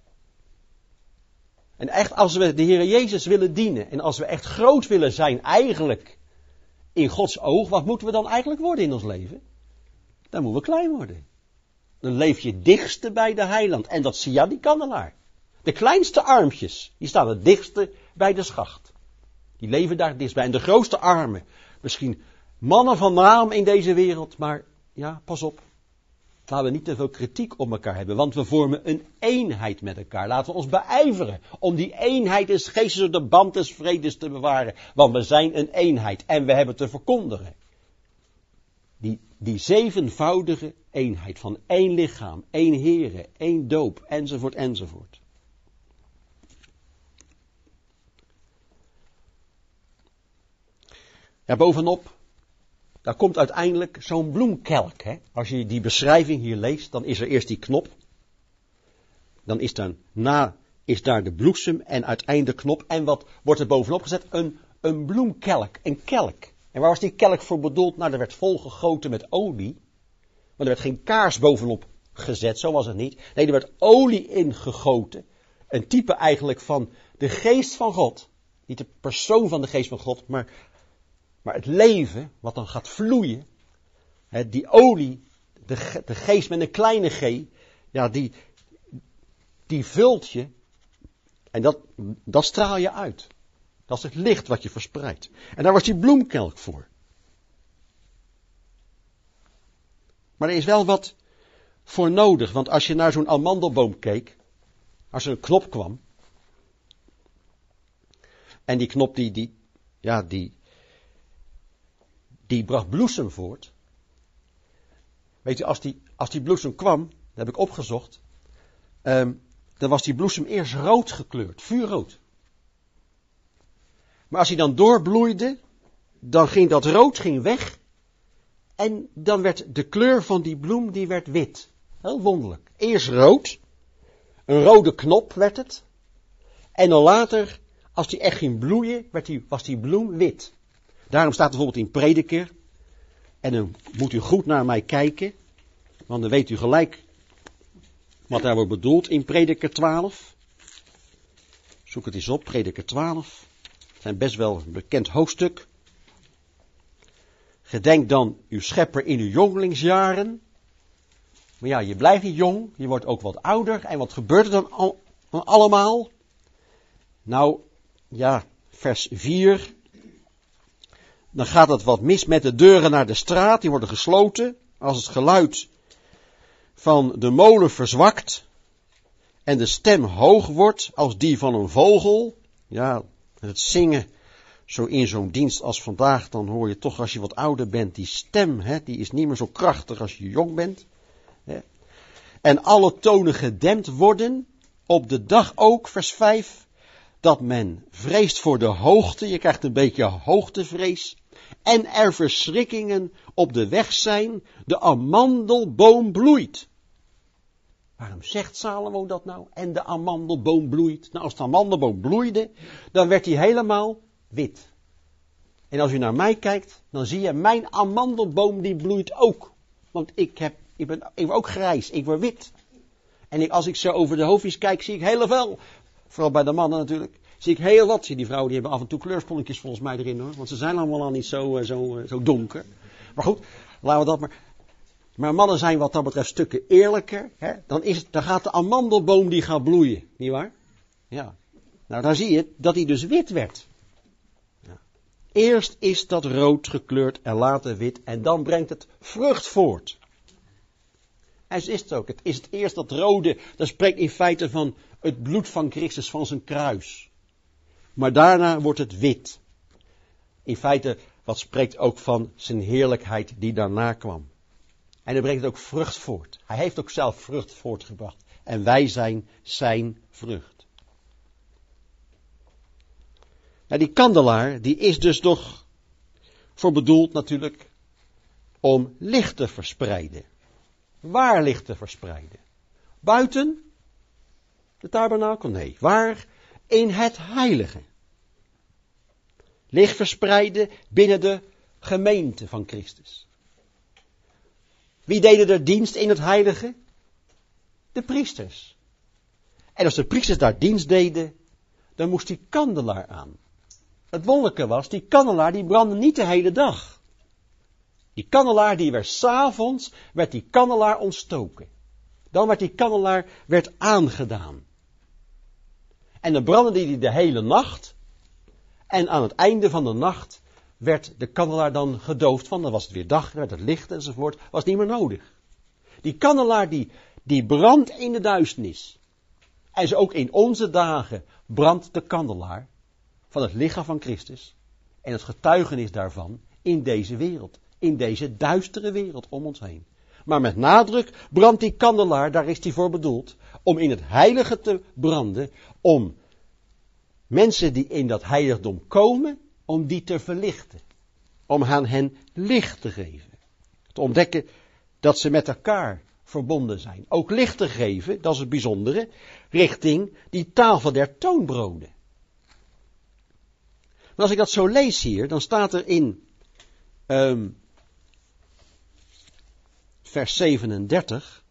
En echt, als we de Heer Jezus willen dienen en als we echt groot willen zijn eigenlijk in Gods oog, wat moeten we dan eigenlijk worden in ons leven? Dan moeten we klein worden. Dan leef je dichtste bij de heiland. En dat zie je aan die kandelaar. De kleinste armpjes, die staan het dichtste bij de schacht. Die leven daar dichtstbij. En de grootste armen, misschien mannen van naam in deze wereld, maar ja, pas op. Laten we niet te veel kritiek op elkaar hebben, want we vormen een eenheid met elkaar. Laten we ons beijveren om die eenheid des geestes door de band des vredes te bewaren. Want we zijn een eenheid en we hebben te verkondigen. Die zevenvoudige eenheid van één lichaam, één Here, één doop, enzovoort, enzovoort. Ja, bovenop, daar komt uiteindelijk zo'n bloemkelk. Hè? Als je die beschrijving hier leest, dan is er eerst die knop. Dan is daar de bloesem en uiteindelijk de knop. En wat wordt er bovenop gezet? Een bloemkelk, een kelk. En waar was die kelk voor bedoeld? Nou, er werd volgegoten met olie. Maar er werd geen kaars bovenop gezet, zo was het niet. Nee, er werd olie ingegoten. Een type eigenlijk van de geest van God. Niet de persoon van de geest van God, maar het leven, wat dan gaat vloeien. Hè, die olie, de geest met een kleine g, ja, die vult je. En dat straal je uit. Dat is het licht wat je verspreidt. En daar was die bloemkelk voor. Maar er is wel wat voor nodig. Want als je naar zo'n amandelboom keek. Als er een knop kwam. En die knop die bracht bloesem voort. Weet je, als die bloesem kwam. Dat heb ik opgezocht. Dan was die bloesem eerst rood gekleurd. Vuurrood. Maar als hij dan doorbloeide, dan ging dat rood weg. En dan werd de kleur van die bloem, die werd wit. Heel wonderlijk. Eerst rood. Een rode knop werd het. En dan later, als die echt ging bloeien, was die bloem wit. Daarom staat bijvoorbeeld in Prediker. En dan moet u goed naar mij kijken. Want dan weet u gelijk wat daar wordt bedoeld in Prediker 12. Zoek het eens op, Prediker 12. Zijn best wel een bekend hoofdstuk. Gedenk dan uw schepper in uw jongelingsjaren. Maar ja, je blijft niet jong, je wordt ook wat ouder. En wat gebeurt er dan allemaal? Nou, ja, vers 4. Dan gaat het wat mis met de deuren naar de straat, die worden gesloten. Als het geluid van de molen verzwakt en de stem hoog wordt als die van een vogel. Ja, het zingen zo in zo'n dienst als vandaag, dan hoor je toch als je wat ouder bent, die stem, hè, die is niet meer zo krachtig als je jong bent. Hè. En alle tonen gedempt worden, op de dag ook, vers 5, dat men vreest voor de hoogte, je krijgt een beetje hoogtevrees, en er verschrikkingen op de weg zijn, de amandelboom bloeit. Waarom zegt Salomo dat nou? En de amandelboom bloeit. Nou, als de amandelboom bloeide, dan werd hij helemaal wit. En als u naar mij kijkt, dan zie je mijn amandelboom die bloeit ook. Want ik ben ook grijs, ik word wit. En als ik zo over de hoofdjes kijk, zie ik heel veel. Vooral bij de mannen natuurlijk. Zie ik heel wat. Zie die vrouwen, die hebben af en toe kleursponnetjes volgens mij erin hoor. Want ze zijn allemaal al niet zo donker. Maar goed, laten we dat maar. Maar mannen zijn wat dat betreft stukken eerlijker. Hè? Dan gaat de amandelboom die gaat bloeien. Niet waar? Ja. Nou, dan zie je dat hij dus wit werd. Ja. Eerst is dat rood gekleurd en later wit. En dan brengt het vrucht voort. En zo is het ook. Het is het eerst dat rode. Dat spreekt in feite van het bloed van Christus, van zijn kruis. Maar daarna wordt het wit. In feite, wat spreekt ook van zijn heerlijkheid die daarna kwam. En hij brengt ook vrucht voort. Hij heeft ook zelf vrucht voortgebracht. En wij zijn zijn vrucht. Nou, die kandelaar, die is dus nog voor bedoeld natuurlijk om licht te verspreiden. Waar licht te verspreiden? Buiten de tabernakel? Nee. Waar? In het heilige. Licht verspreiden binnen de gemeente van Christus. Wie deden er dienst in het heilige? De priesters. En als de priesters daar dienst deden, dan moest die kandelaar aan. Het wonderlijke was, die kandelaar die brandde niet de hele dag. Die kandelaar die werd 's avonds, werd die kandelaar ontstoken. Dan werd die kandelaar aangedaan. En dan brandde die de hele nacht. En aan het einde van de nacht werd de kandelaar dan gedoofd. Want dan was het weer dag, werd het licht enzovoort. Was niet meer nodig. Die kandelaar die brandt in de duisternis. En zo ook in onze dagen brandt de kandelaar van het lichaam van Christus. En het getuigenis daarvan in deze wereld. In deze duistere wereld om ons heen. Maar met nadruk brandt die kandelaar, daar is die voor bedoeld, om in het heilige te branden, om mensen die in dat heiligdom komen, om die te verlichten. Om aan hen licht te geven. Te ontdekken dat ze met elkaar verbonden zijn. Ook licht te geven, dat is het bijzondere, richting die tafel der toonbroden. Maar als ik dat zo lees hier, dan staat er in vers 37.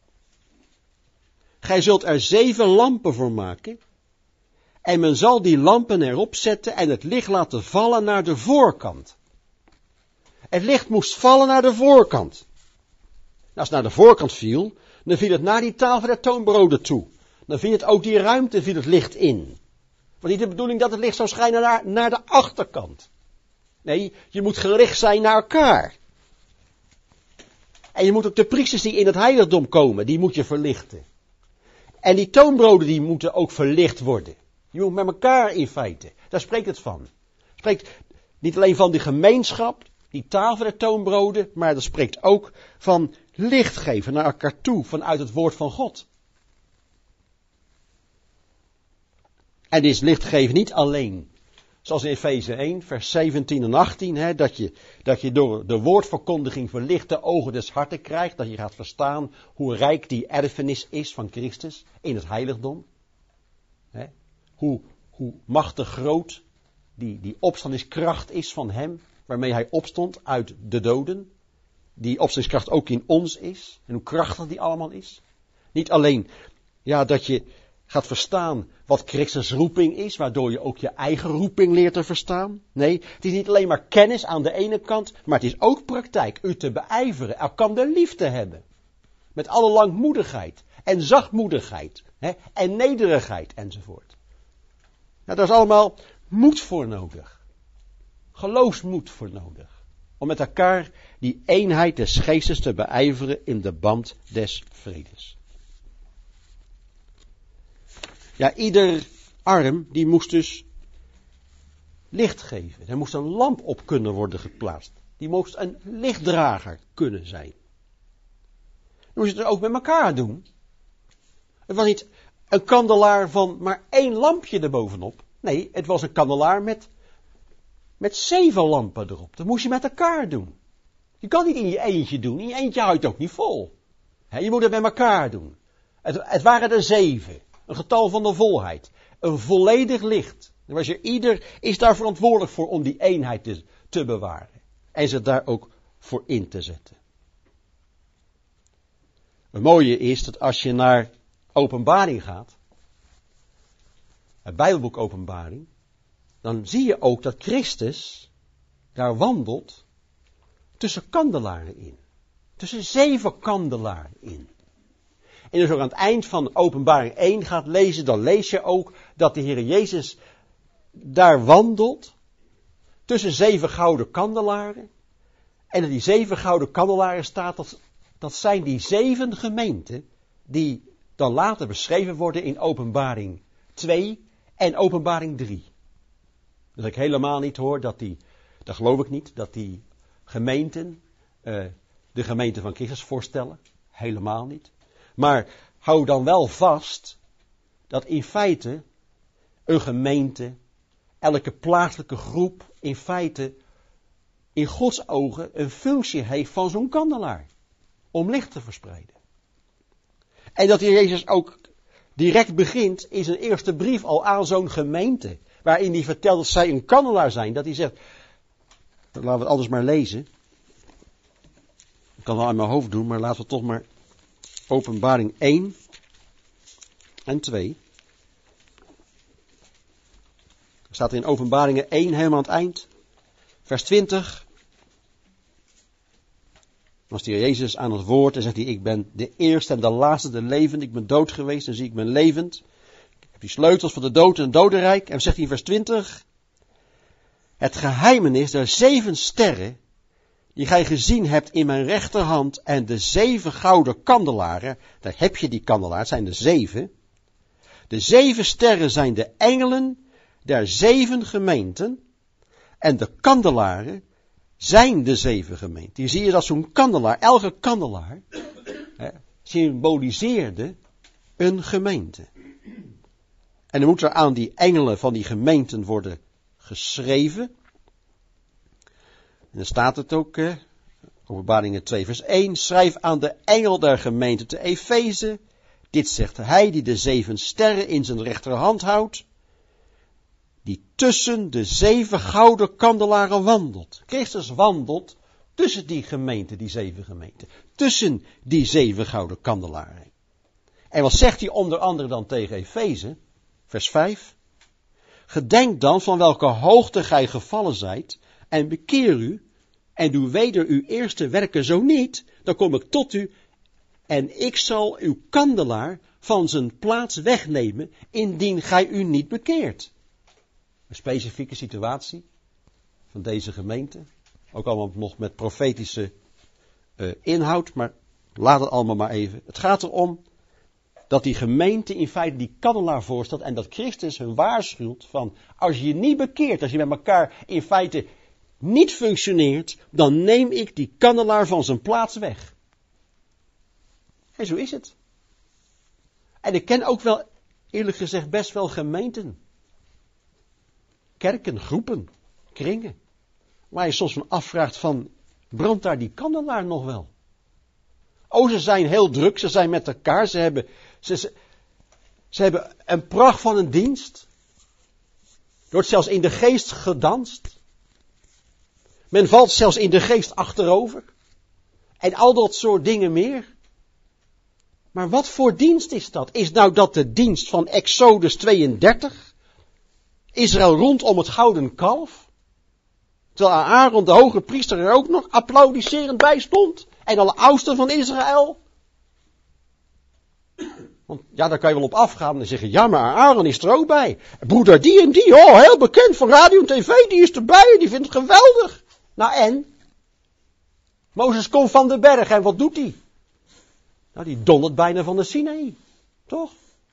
Gij zult er 7 lampen voor maken. En men zal die lampen erop zetten en het licht laten vallen naar de voorkant. Het licht moest vallen naar de voorkant. Als het naar de voorkant viel, dan viel het naar die tafel der toonbroden toe. Dan viel het ook die ruimte, viel het licht in. Maar niet de bedoeling dat het licht zou schijnen naar de achterkant. Nee, je moet gericht zijn naar elkaar. En je moet ook de priesters die in het heiligdom komen, die moet je verlichten. En die toonbroden die moeten ook verlicht worden. Je moet met elkaar in feite. Daar spreekt het van. Het spreekt niet alleen van die gemeenschap, die tafel der toonbroden, maar dat spreekt ook van licht geven naar elkaar toe vanuit het woord van God. En dit is licht geven niet alleen, zoals in Efeze 1, vers 17 en 18, dat je door de woordverkondiging verlichte ogen des harten krijgt, dat je gaat verstaan hoe rijk die erfenis is van Christus in het heiligdom. Hoe machtig groot die opstandingskracht is van hem, waarmee hij opstond uit de doden. Die opstandingskracht ook in ons is. En hoe krachtig die allemaal is. Niet alleen dat je gaat verstaan wat Christus roeping is, waardoor je ook je eigen roeping leert te verstaan. Nee, het is niet alleen maar kennis aan de ene kant, maar het is ook praktijk. U te beijveren, elkander lief te hebben. Met alle langmoedigheid en zachtmoedigheid en nederigheid enzovoort. Nou, daar is allemaal moed voor nodig. Geloofsmoed voor nodig. Om met elkaar die eenheid des geestes te beijveren in de band des vredes. Ja, ieder arm die moest dus licht geven. Er moest een lamp op kunnen worden geplaatst. Die moest een lichtdrager kunnen zijn. Dan moest je het ook met elkaar doen. Het was niet een kandelaar van maar 1 lampje erbovenop. Nee, het was een kandelaar met 7 lampen erop. Dat moest je met elkaar doen. Je kan niet in je eentje doen. In je eentje houdt het ook niet vol. Je moet het met elkaar doen. Het waren er 7. Een getal van de volheid. Een volledig licht. Ieder is daar verantwoordelijk voor om die eenheid te bewaren. En ze daar ook voor in te zetten. Het mooie is dat als je naar Openbaring gaat. Het Bijbelboek Openbaring. Dan zie je ook dat Christus daar wandelt tussen kandelaren in. Tussen 7 kandelaren in. En als je ook aan het eind van Openbaring 1 gaat lezen, dan lees je ook dat de Heer Jezus daar wandelt tussen 7 gouden kandelaren. En dat die 7 gouden kandelaren staat, dat zijn die 7 gemeenten die dan later beschreven worden in Openbaring 2 en Openbaring 3. Dat ik helemaal niet hoor dat geloof ik niet, dat die gemeenten de gemeente van Christus voorstellen. Helemaal niet. Maar hou dan wel vast dat in feite een gemeente, elke plaatselijke groep in feite in Gods ogen een functie heeft van zo'n kandelaar. Om licht te verspreiden. En dat hier Jezus ook direct begint in zijn eerste brief al aan zo'n gemeente. Waarin hij vertelt dat zij een kandelaar zijn. Dat hij zegt, laten we het anders maar lezen. Ik kan het wel in mijn hoofd doen, maar laten we toch maar Openbaring 1 en 2. Staat er in Openbaringen 1 helemaal aan het eind. Vers 20. Dan is de Heer Jezus aan het woord en zegt hij, ik ben de eerste en de laatste, de levende. Ik ben dood geweest en zie ik ben levend. Ik heb die sleutels van de dood en het dodenrijk. En zegt hij in vers 20. Het geheimenis der 7 sterren die gij gezien hebt in mijn rechterhand en de 7 gouden kandelaren. Daar heb je die kandelaar, het zijn er 7. De 7 sterren zijn de engelen der 7 gemeenten. En de kandelaren zijn de 7 gemeenten. Hier zie je dat zo'n kandelaar, elke kandelaar, symboliseerde een gemeente. En dan moet er aan die engelen van die gemeenten worden geschreven. En dan staat het ook, Openbaringen 2 vers 1, schrijf aan de engel der gemeente te Efeze. Dit zegt hij die de 7 sterren in zijn rechterhand houdt, die tussen de 7 gouden kandelaren wandelt. Christus wandelt tussen die gemeenten, die 7 gemeenten. Tussen die 7 gouden kandelaren. En wat zegt hij onder andere dan tegen Efeze? Vers 5. Gedenk dan van welke hoogte gij gevallen zijt en bekeer u en doe weder uw eerste werken, zo niet, dan kom ik tot u en ik zal uw kandelaar van zijn plaats wegnemen, indien gij u niet bekeert. Een specifieke situatie van deze gemeente, ook allemaal nog met profetische inhoud, maar laat het allemaal maar even. Het gaat erom dat die gemeente in feite die kandelaar voorstelt en dat Christus hun waarschuwt van, als je je niet bekeert, als je met elkaar in feite niet functioneert, dan neem ik die kandelaar van zijn plaats weg. En zo is het. En ik ken ook wel, eerlijk gezegd, best wel gemeenten. Kerken, groepen, kringen. Waar je soms van afvraagt van, brandt daar die kandelaar nog wel? Oh, ze zijn heel druk, ze zijn met elkaar, ze hebben een pracht van een dienst. Er wordt zelfs in de geest gedanst. Men valt zelfs in de geest achterover. En al dat soort dingen meer. Maar wat voor dienst is dat? Is nou dat de dienst van Exodus 32? Israël rondom het gouden kalf? Terwijl Aaron, de hoge priester, er ook nog applaudisserend bij stond. En alle oudsten van Israël. Want ja, daar kan je wel op afgaan en zeggen, ja, maar Aaron is er ook bij. Broeder die en die, oh, heel bekend van radio en tv, die is erbij en die vindt het geweldig. Nou en? Mozes komt van de berg en wat doet hij? Nou, die dondert bijna van de Sinaï. Toch?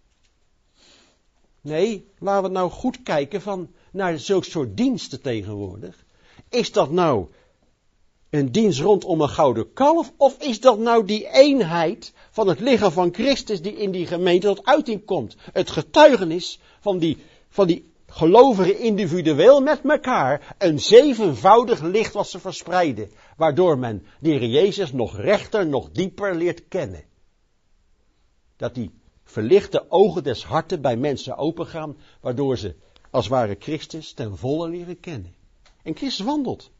Nee, laten we nou goed kijken naar zulke soort diensten tegenwoordig. Is dat nou een dienst rondom een gouden kalf? Of is dat nou die eenheid van het lichaam van Christus die in die gemeente tot uiting komt? Het getuigenis van die gelovigen individueel met elkaar een 7voudig licht wat ze verspreiden. Waardoor men de Heer Jezus nog rechter, nog dieper leert kennen. Dat die verlichte ogen des harten bij mensen opengaan, waardoor ze als het ware Christus ten volle leren kennen. En Christus wandelt.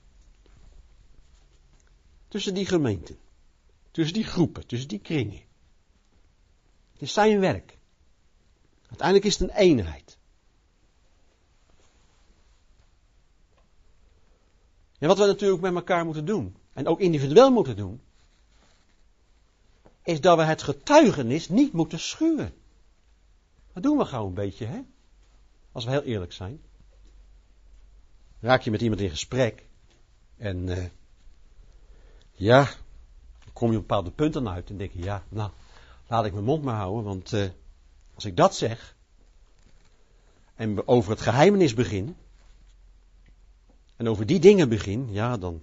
Tussen die gemeenten. Tussen die groepen. Tussen die kringen. Het is zijn werk. Uiteindelijk is het een eenheid. En wat we natuurlijk met elkaar moeten doen. En ook individueel moeten doen. Is dat we het getuigenis niet moeten schuwen. Dat doen we gauw een beetje, hè? Als we heel eerlijk zijn. Raak je met iemand in gesprek. En dan kom je op bepaalde punten uit. En denk je, ja, nou, laat ik mijn mond maar houden. Want als ik dat zeg. En we over het geheimenis begin. En over die dingen begin. Ja, dan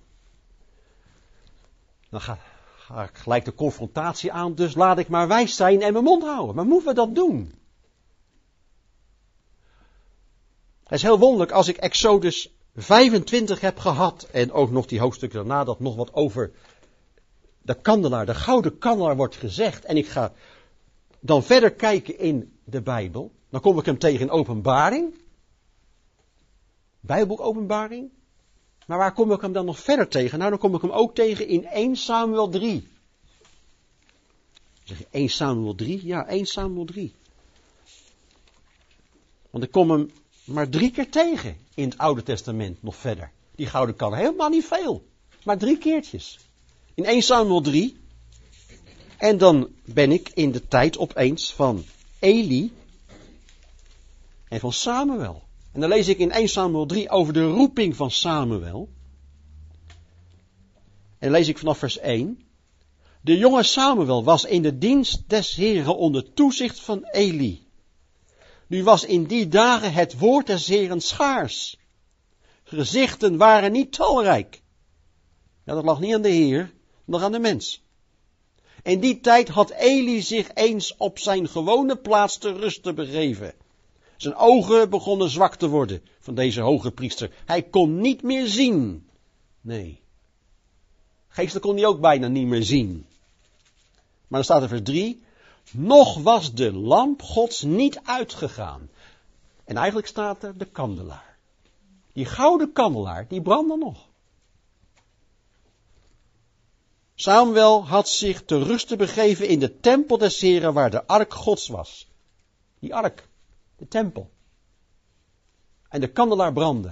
ga ik gelijk de confrontatie aan. Dus laat ik maar wijs zijn en mijn mond houden. Maar moeten we dat doen? Het is heel wonderlijk als ik Exodus 25 heb gehad. En ook nog die hoofdstukken daarna dat nog wat over de kandelaar, de gouden kandelaar wordt gezegd. En ik ga dan verder kijken in de Bijbel. Dan kom ik hem tegen in Openbaring. Bijbelboek Openbaring. Maar waar kom ik hem dan nog verder tegen? Nou, dan kom ik hem ook tegen in 1 Samuel 3. Zeg je 1 Samuel 3? Ja, 1 Samuel 3. Want ik kom hem maar 3 keer tegen in het Oude Testament nog verder. Die gouden kan helemaal niet veel. Maar 3 keertjes. In 1 Samuel 3. En dan ben ik in de tijd opeens van Eli en van Samuel. En dan lees ik in 1 Samuel 3 over de roeping van Samuel. En dan lees ik vanaf vers 1. De jonge Samuel was in de dienst des Heren onder toezicht van Eli. Nu was in die dagen het woord des Heren schaars. Gezichten waren niet talrijk. Ja, dat lag niet aan de Heer, maar aan de mens. In die tijd had Eli zich eens op zijn gewone plaats te rusten begeven. Zijn ogen begonnen zwak te worden van deze hoge priester. Hij kon niet meer zien. Nee. Geestelijk kon hij ook bijna niet meer zien. Maar dan staat er vers 3. Nog was de lamp Gods niet uitgegaan. En eigenlijk staat er de kandelaar. Die gouden kandelaar, die brandde nog. Samuel had zich te rusten begeven in de tempel des Heren waar de ark Gods was. Die ark, de tempel. En de kandelaar brandde.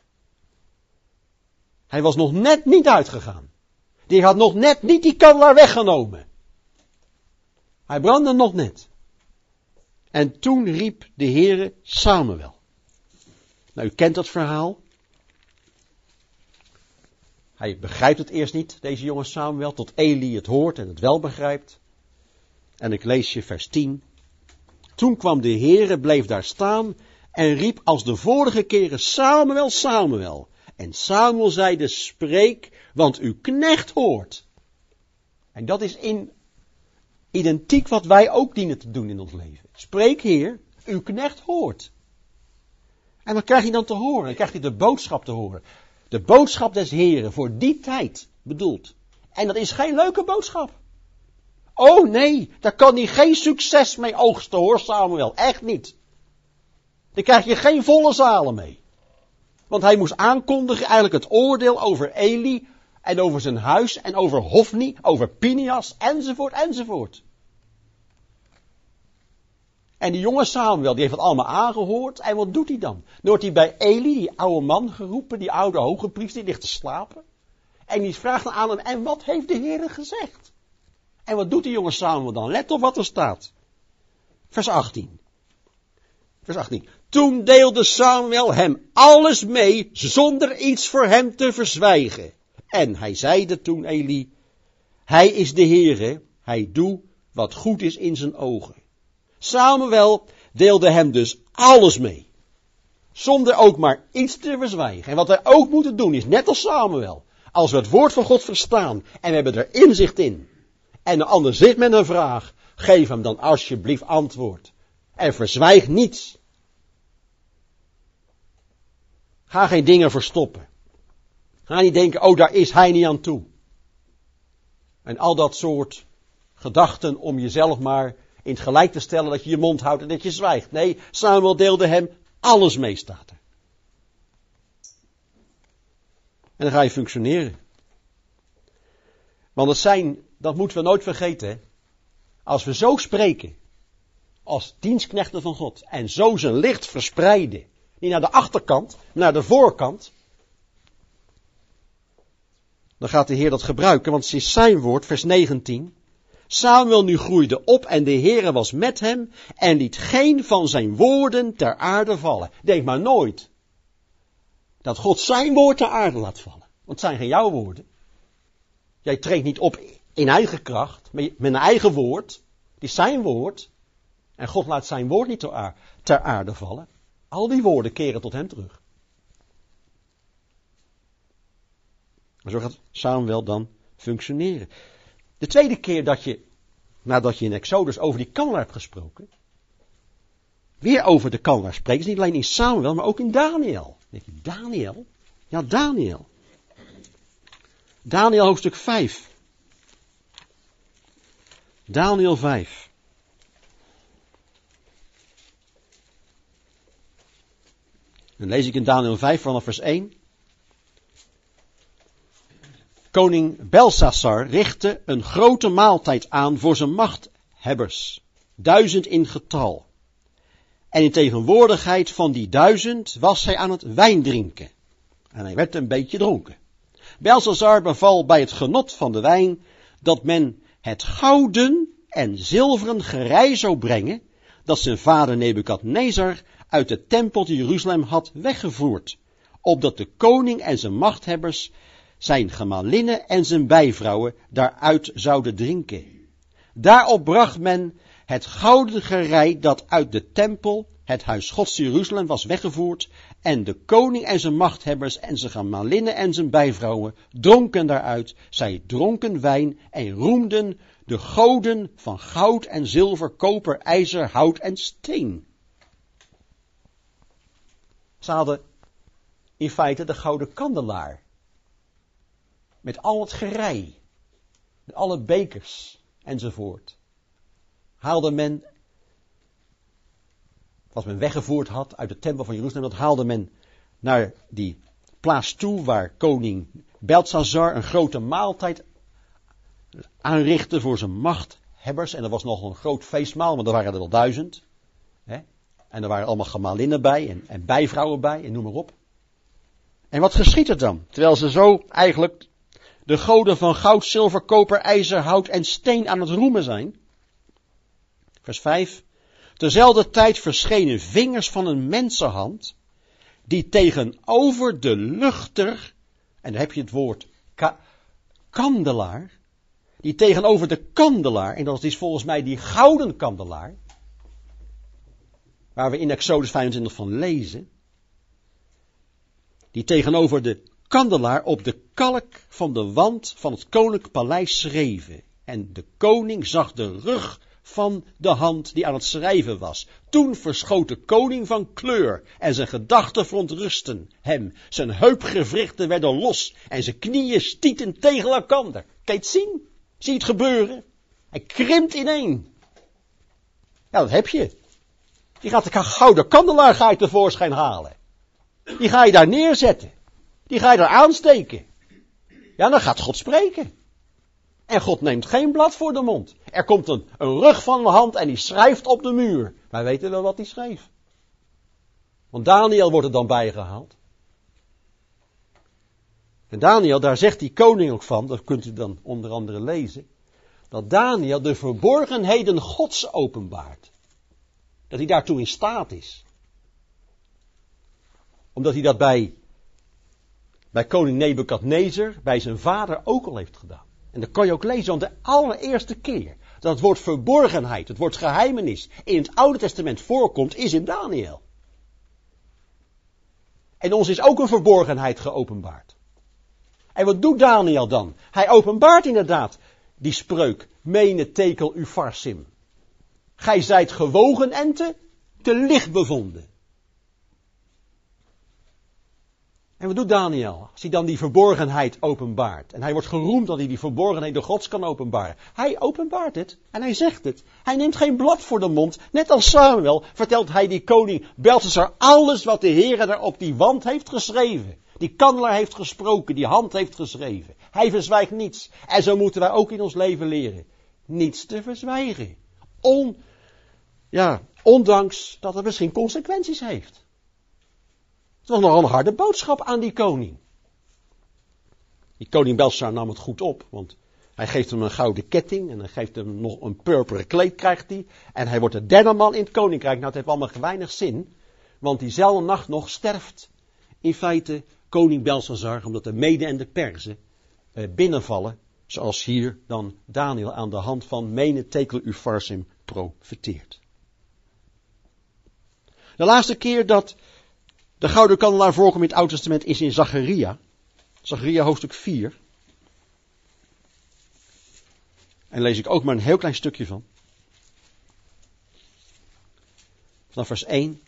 Hij was nog net niet uitgegaan. Die had nog net niet die kandelaar weggenomen. Hij brandde nog net. En toen riep de Heere Samuel. Nou, u kent dat verhaal. Hij begrijpt het eerst niet, deze jonge Samuel, tot Eli het hoort en het wel begrijpt. En ik lees je vers 10. Toen kwam de Heere, bleef daar staan en riep als de vorige keren, Samuel, Samuel. En Samuel zeide, spreek, want uw knecht hoort. En dat is identiek wat wij ook dienen te doen in ons leven. Spreek, Heer, uw knecht hoort. En wat krijg je dan te horen? Dan krijgt hij de boodschap te horen. De boodschap des Heren voor die tijd bedoeld. En dat is geen leuke boodschap. Oh nee, daar kan hij geen succes mee oogsten hoor, Samuel. Echt niet. Daar krijg je geen volle zalen mee. Want hij moest aankondigen eigenlijk het oordeel over Eli en over zijn huis en over Hofni, over Pinias enzovoort enzovoort. En die jonge Samuel, die heeft het allemaal aangehoord. En wat doet hij dan? Dan wordt hij bij Eli, die oude man, geroepen, die oude hoge priester, die ligt te slapen. En die vraagt dan aan hem, en wat heeft de Heer gezegd? En wat doet die jonge Samuel dan? Let op wat er staat. Vers 18. Vers 18. Toen deelde Samuel hem alles mee, zonder iets voor hem te verzwijgen. En hij zeide toen Eli, hij is de Heere, hij doet wat goed is in zijn ogen. Samuel deelde hem dus alles mee. Zonder ook maar iets te verzwijgen. En wat wij ook moeten doen is, net als Samuel. Als we het woord van God verstaan en we hebben er inzicht in. En een ander zit met een vraag. Geef hem dan alsjeblieft antwoord. En verzwijg niets. Ga geen dingen verstoppen. Ga niet denken, oh daar is hij niet aan toe. En al dat soort gedachten om jezelf maar in het gelijk te stellen dat je je mond houdt en dat je zwijgt. Nee, Samuel deelde hem alles mee, staat er. En dan ga je functioneren. Want dat moeten we nooit vergeten. Hè? Als we zo spreken, als dienstknechten van God, en zo zijn licht verspreiden, niet naar de achterkant, maar naar de voorkant, dan gaat de Heer dat gebruiken, want het is zijn woord, vers 19. Samuel nu groeide op en de Heere was met hem en liet geen van zijn woorden ter aarde vallen. Denk maar nooit dat God zijn woord ter aarde laat vallen. Want het zijn geen jouw woorden. Jij treedt niet op in eigen kracht, met een eigen woord. Het is zijn woord. En God laat zijn woord niet ter aarde vallen. Al die woorden keren tot hem terug. En zo gaat Samuel dan functioneren. De tweede keer nadat je in Exodus over die kandelaar hebt gesproken, weer over de kandelaar spreekt, is niet alleen in Samuel, maar ook in Daniel. Denk je, Daniel? Ja, Daniel. Daniel hoofdstuk 5. Daniel 5. Dan lees ik in Daniel 5 vanaf vers 1. Koning Belshazzar richtte een grote maaltijd aan voor zijn machthebbers, 1000 in getal. En in tegenwoordigheid van die 1000 was hij aan het wijn drinken. En hij werd een beetje dronken. Belshazzar beval bij het genot van de wijn dat men het gouden en zilveren gerei zou brengen dat zijn vader Nebukadnezar uit de tempel te Jeruzalem had weggevoerd, opdat de koning en zijn machthebbers, zijn gemalinnen en zijn bijvrouwen daaruit zouden drinken. Daarop bracht men het gouden gerei dat uit de tempel, het huis Gods Jeruzalem, was weggevoerd, en de koning en zijn machthebbers en zijn gemalinnen en zijn bijvrouwen dronken daaruit. Zij dronken wijn en roemden de goden van goud en zilver, koper, ijzer, hout en steen. Ze hadden in feite de gouden kandelaar. Met al het gerei. Met alle bekers enzovoort. Haalde men, wat men weggevoerd had uit de tempel van Jeruzalem, dat haalde men naar die plaats toe waar koning Belshazzar een grote maaltijd aanrichtte voor zijn machthebbers. En dat was nog een groot feestmaal, want er waren er wel 1000. Hè? En er waren allemaal gemalinnen bij en bijvrouwen bij en noem maar op. En wat geschiet er dan? Terwijl ze zo eigenlijk de goden van goud, zilver, koper, ijzer, hout en steen aan het roemen zijn. Vers 5. Terzelfde tijd verschenen vingers van een mensenhand, die tegenover de luchter, en dan heb je het woord kandelaar, die tegenover de kandelaar, en dat is volgens mij die gouden kandelaar, waar we in Exodus 25 van lezen, die tegenover de kandelaar op de kalk van de wand van het koninklijk paleis schreven. En de koning zag de rug van de hand die aan het schrijven was. Toen verschoot de koning van kleur en zijn gedachten verontrusten hem. Zijn heupgewrichten werden los en zijn knieën stieten tegen elkander. Kan je het zien? Zie je het gebeuren? Hij krimpt ineen. Ja, dat heb je. Die gaat de gouden kandelaar ga je tevoorschijn halen. Die ga je daar neerzetten. Die ga je daar aansteken. Ja, dan gaat God spreken. En God neemt geen blad voor de mond. Er komt een rug van een hand en die schrijft op de muur. Wij weten wel wat hij schreef. Want Daniel wordt er dan bijgehaald. En Daniel, daar zegt die koning ook van, dat kunt u dan onder andere lezen, dat Daniel de verborgenheden Gods openbaart. Dat hij daartoe in staat is. Omdat hij dat bij koning Nebukadnezar, bij zijn vader ook al heeft gedaan. En dat kan je ook lezen, want de allereerste keer dat het woord verborgenheid, het woord geheimenis, in het Oude Testament voorkomt, is in Daniel. En ons is ook een verborgenheid geopenbaard. En wat doet Daniel dan? Hij openbaart inderdaad die spreuk, mene tekel ufarsim. Gij zijt gewogen en te licht bevonden. En wat doet Daniel? Als hij dan die verborgenheid openbaart. En hij wordt geroemd dat hij die verborgenheden Gods kan openbaren. Hij openbaart het. En hij zegt het. Hij neemt geen blad voor de mond. Net als Samuel vertelt hij die koning Belshazzar alles wat de Heer daar op die wand heeft geschreven. Die kandelaar heeft gesproken. Die hand heeft geschreven. Hij verzwijgt niets. En zo moeten wij ook in ons leven leren. Niets te verzwijgen. Ondanks dat het misschien consequenties heeft. Het was nogal een harde boodschap aan die koning. Die koning Belshazzar nam het goed op, want hij geeft hem een gouden ketting en hij geeft hem nog een purperen kleed krijgt hij. En hij wordt de derde man in het koninkrijk. Nou, het heeft allemaal weinig zin, want diezelfde nacht nog sterft in feite koning Belshazzar, omdat de Meden en de Perzen binnenvallen, zoals hier dan Daniel aan de hand van mene tekel ufarsim profeteert. De laatste keer dat de gouden kandelaar voorkomt in het Oude Testament is in Zacharia. Zacharia hoofdstuk 4. En lees ik ook maar een heel klein stukje van. Vanaf vers 1.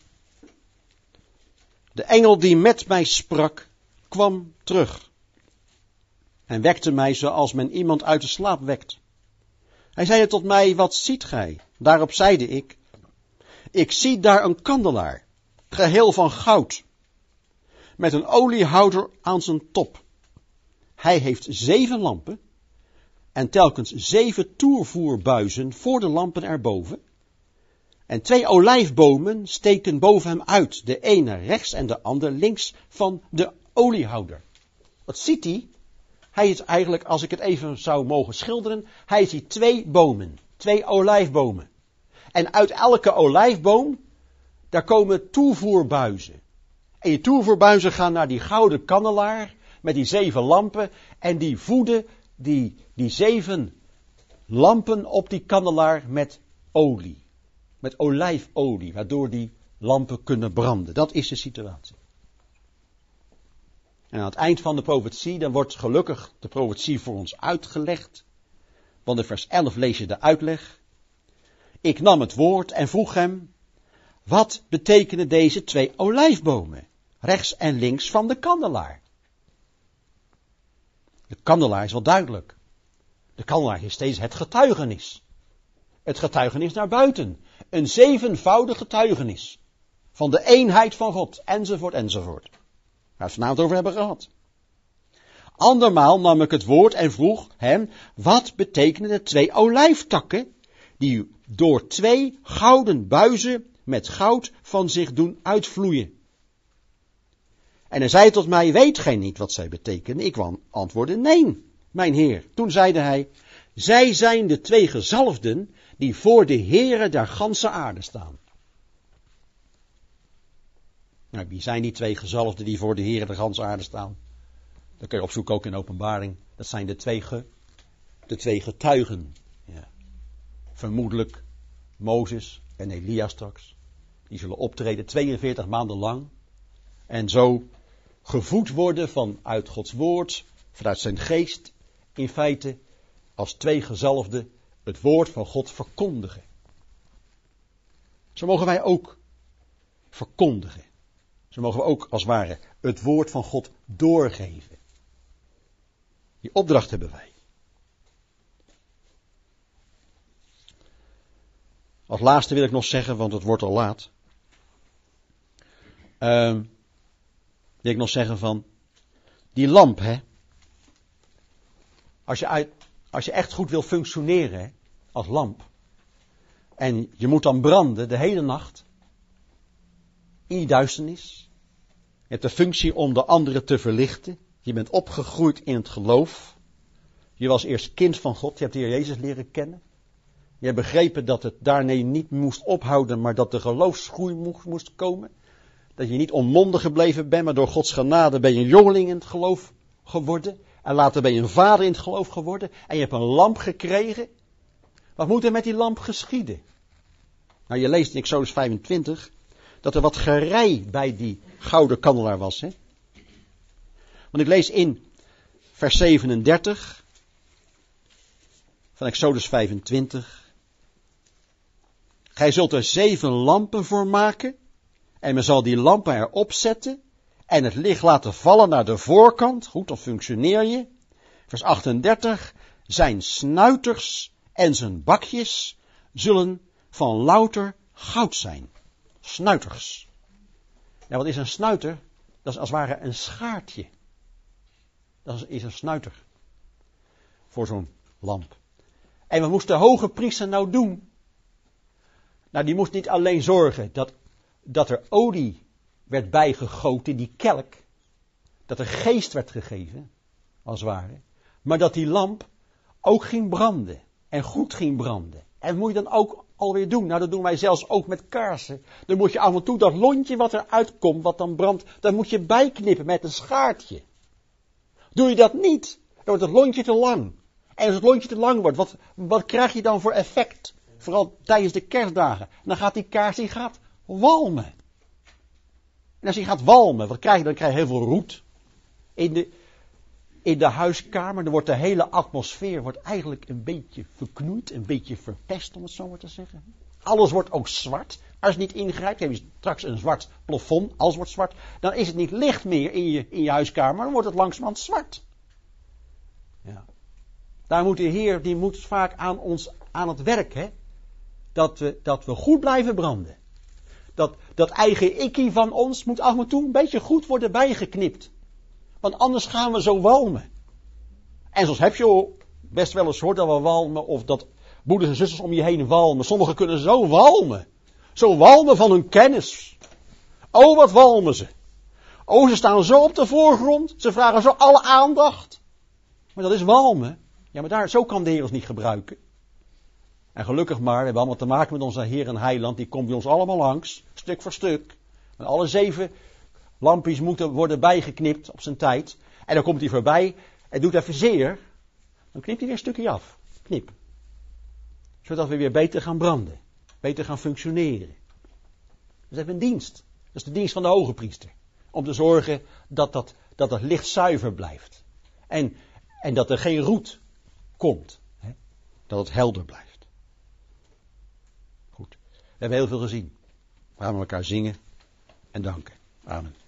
De engel die met mij sprak, kwam terug. En wekte mij zoals men iemand uit de slaap wekt. Hij zeide tot mij, wat ziet gij? Daarop zeide ik zie daar een kandelaar, geheel van goud, met een oliehouder aan zijn top. Hij heeft 7 lampen en telkens 7 toervoerbuizen voor de lampen erboven. En 2 olijfbomen steken boven hem uit. De ene rechts en de ander links van de oliehouder. Wat ziet hij? Hij is eigenlijk, als ik het even zou mogen schilderen, hij ziet 2 bomen. 2 olijfbomen. En uit elke olijfboom, daar komen toevoerbuizen. En die toevoerbuizen gaan naar die gouden kandelaar met die 7 lampen. En die voeden die 7 lampen op die kandelaar met olie. Met olijfolie, waardoor die lampen kunnen branden. Dat is de situatie. En aan het eind van de profetie, dan wordt gelukkig de profetie voor ons uitgelegd. Want in vers 11 lees je de uitleg. Ik nam het woord en vroeg hem, wat betekenen deze 2 olijfbomen, rechts en links van de kandelaar? De kandelaar is wel duidelijk. De kandelaar is steeds het getuigenis. Het getuigenis naar buiten. Een 7voudig getuigenis. Van de eenheid van God, enzovoort, enzovoort. Waar we het vanavond over hebben gehad. Andermaal nam ik het woord en vroeg hem, wat betekenen de 2 olijftakken, die door 2 gouden buizen met goud van zich doen uitvloeien? En hij zei tot mij, weet gij niet wat zij betekenen? Ik antwoordde, nee, mijn Heer. Toen zeide hij, zij zijn de 2 gezalfden die voor de Heere der ganse aarde staan. Nou, wie zijn die 2 gezalfden die voor de Heere der ganse aarde staan? Dat kun je opzoeken ook in Openbaring. Dat zijn de 2 getuigen. Ja. Vermoedelijk Mozes en Elia straks. Die zullen optreden 42 maanden lang. En zo gevoed worden vanuit Gods woord, vanuit zijn geest. In feite als 2 gezalfden het woord van God verkondigen. Zo mogen wij ook verkondigen. Zo mogen we ook als het ware het woord van God doorgeven. Die opdracht hebben wij. Als laatste wil ik nog zeggen, want het wordt al laat. Wil ik nog zeggen van die lamp, hè. Als je echt goed wil functioneren, hè, als lamp. En je moet dan branden de hele nacht. In die duisternis. Je hebt de functie om de anderen te verlichten. Je bent opgegroeid in het geloof. Je was eerst kind van God. Je hebt de Heer Jezus leren kennen. Je hebt begrepen dat het daarmee niet moest ophouden, maar dat de geloofsgroei moest komen. Dat je niet onmondig gebleven bent, maar door Gods genade ben je een jongeling in het geloof geworden. En later ben je een vader in het geloof geworden. En je hebt een lamp gekregen. Wat moet er met die lamp geschieden? Nou, je leest in Exodus 25 dat er wat gerei bij die gouden kandelaar was. Hè? Want ik lees in vers 37 van Exodus 25. Gij zult er 7 lampen voor maken. En men zal die lampen erop zetten. En het licht laten vallen naar de voorkant. Goed, dan functioneer je. Vers 38. Zijn snuiters en zijn bakjes zullen van louter goud zijn. Snuiters. Ja, wat is een snuiter? Dat is als het ware een schaartje. Dat is een snuiter. Voor zo'n lamp. En wat moest de hoge priester nou doen? Nou, die moest niet alleen zorgen dat er olie werd bijgegoten in die kelk. Dat er geest werd gegeven, als het ware. Maar dat die lamp ook ging branden. En goed ging branden. En wat moet je dan ook alweer doen? Nou, dat doen wij zelfs ook met kaarsen. Dan moet je af en toe dat lontje wat eruit komt, wat dan brandt, dat moet je bijknippen met een schaartje. Doe je dat niet, dan wordt het lontje te lang. En als het lontje te lang wordt, wat krijg je dan voor effect? Vooral tijdens de kerstdagen. Dan gaat die kaars gaat walmen. En als hij gaat walmen, wat krijg je? Dan krijg je heel veel roet. In de huiskamer, dan wordt de hele atmosfeer eigenlijk een beetje verknoeid, een beetje verpest, om het zo maar te zeggen. Alles wordt ook zwart. Als je niet ingrijpt, heb je straks een zwart plafond, alles wordt zwart. Dan is het niet licht meer in je huiskamer, dan wordt het langzamerhand zwart. Ja. Daar moet de Heer, die moet vaak aan ons aan het werk, hè. Dat we goed blijven branden. Dat eigen ikkie van ons moet af en toe een beetje goed worden bijgeknipt. Want anders gaan we zo walmen. En soms heb je best wel eens gehoord dat we walmen, of dat broeders en zusters om je heen walmen. Sommigen kunnen zo walmen. Zo walmen van hun kennis. Oh, wat walmen ze. Oh, ze staan zo op de voorgrond. Ze vragen zo alle aandacht. Maar dat is walmen. Ja, maar zo kan de Heer ons niet gebruiken. En gelukkig maar, we hebben allemaal te maken met onze Heer en Heiland. Die komt bij ons allemaal langs, stuk voor stuk. En alle 7 lampjes moeten worden bijgeknipt op zijn tijd. En dan komt hij voorbij en doet even zeer. Dan knipt hij weer een stukje af. Knip. Zodat we weer beter gaan branden. Beter gaan functioneren. Dat is even een dienst. Dat is de dienst van de hoge priester. Om te zorgen dat het licht zuiver blijft. En dat er geen roet komt. Hè? Dat het helder blijft. Goed. We hebben heel veel gezien. We gaan met elkaar zingen en danken. Amen.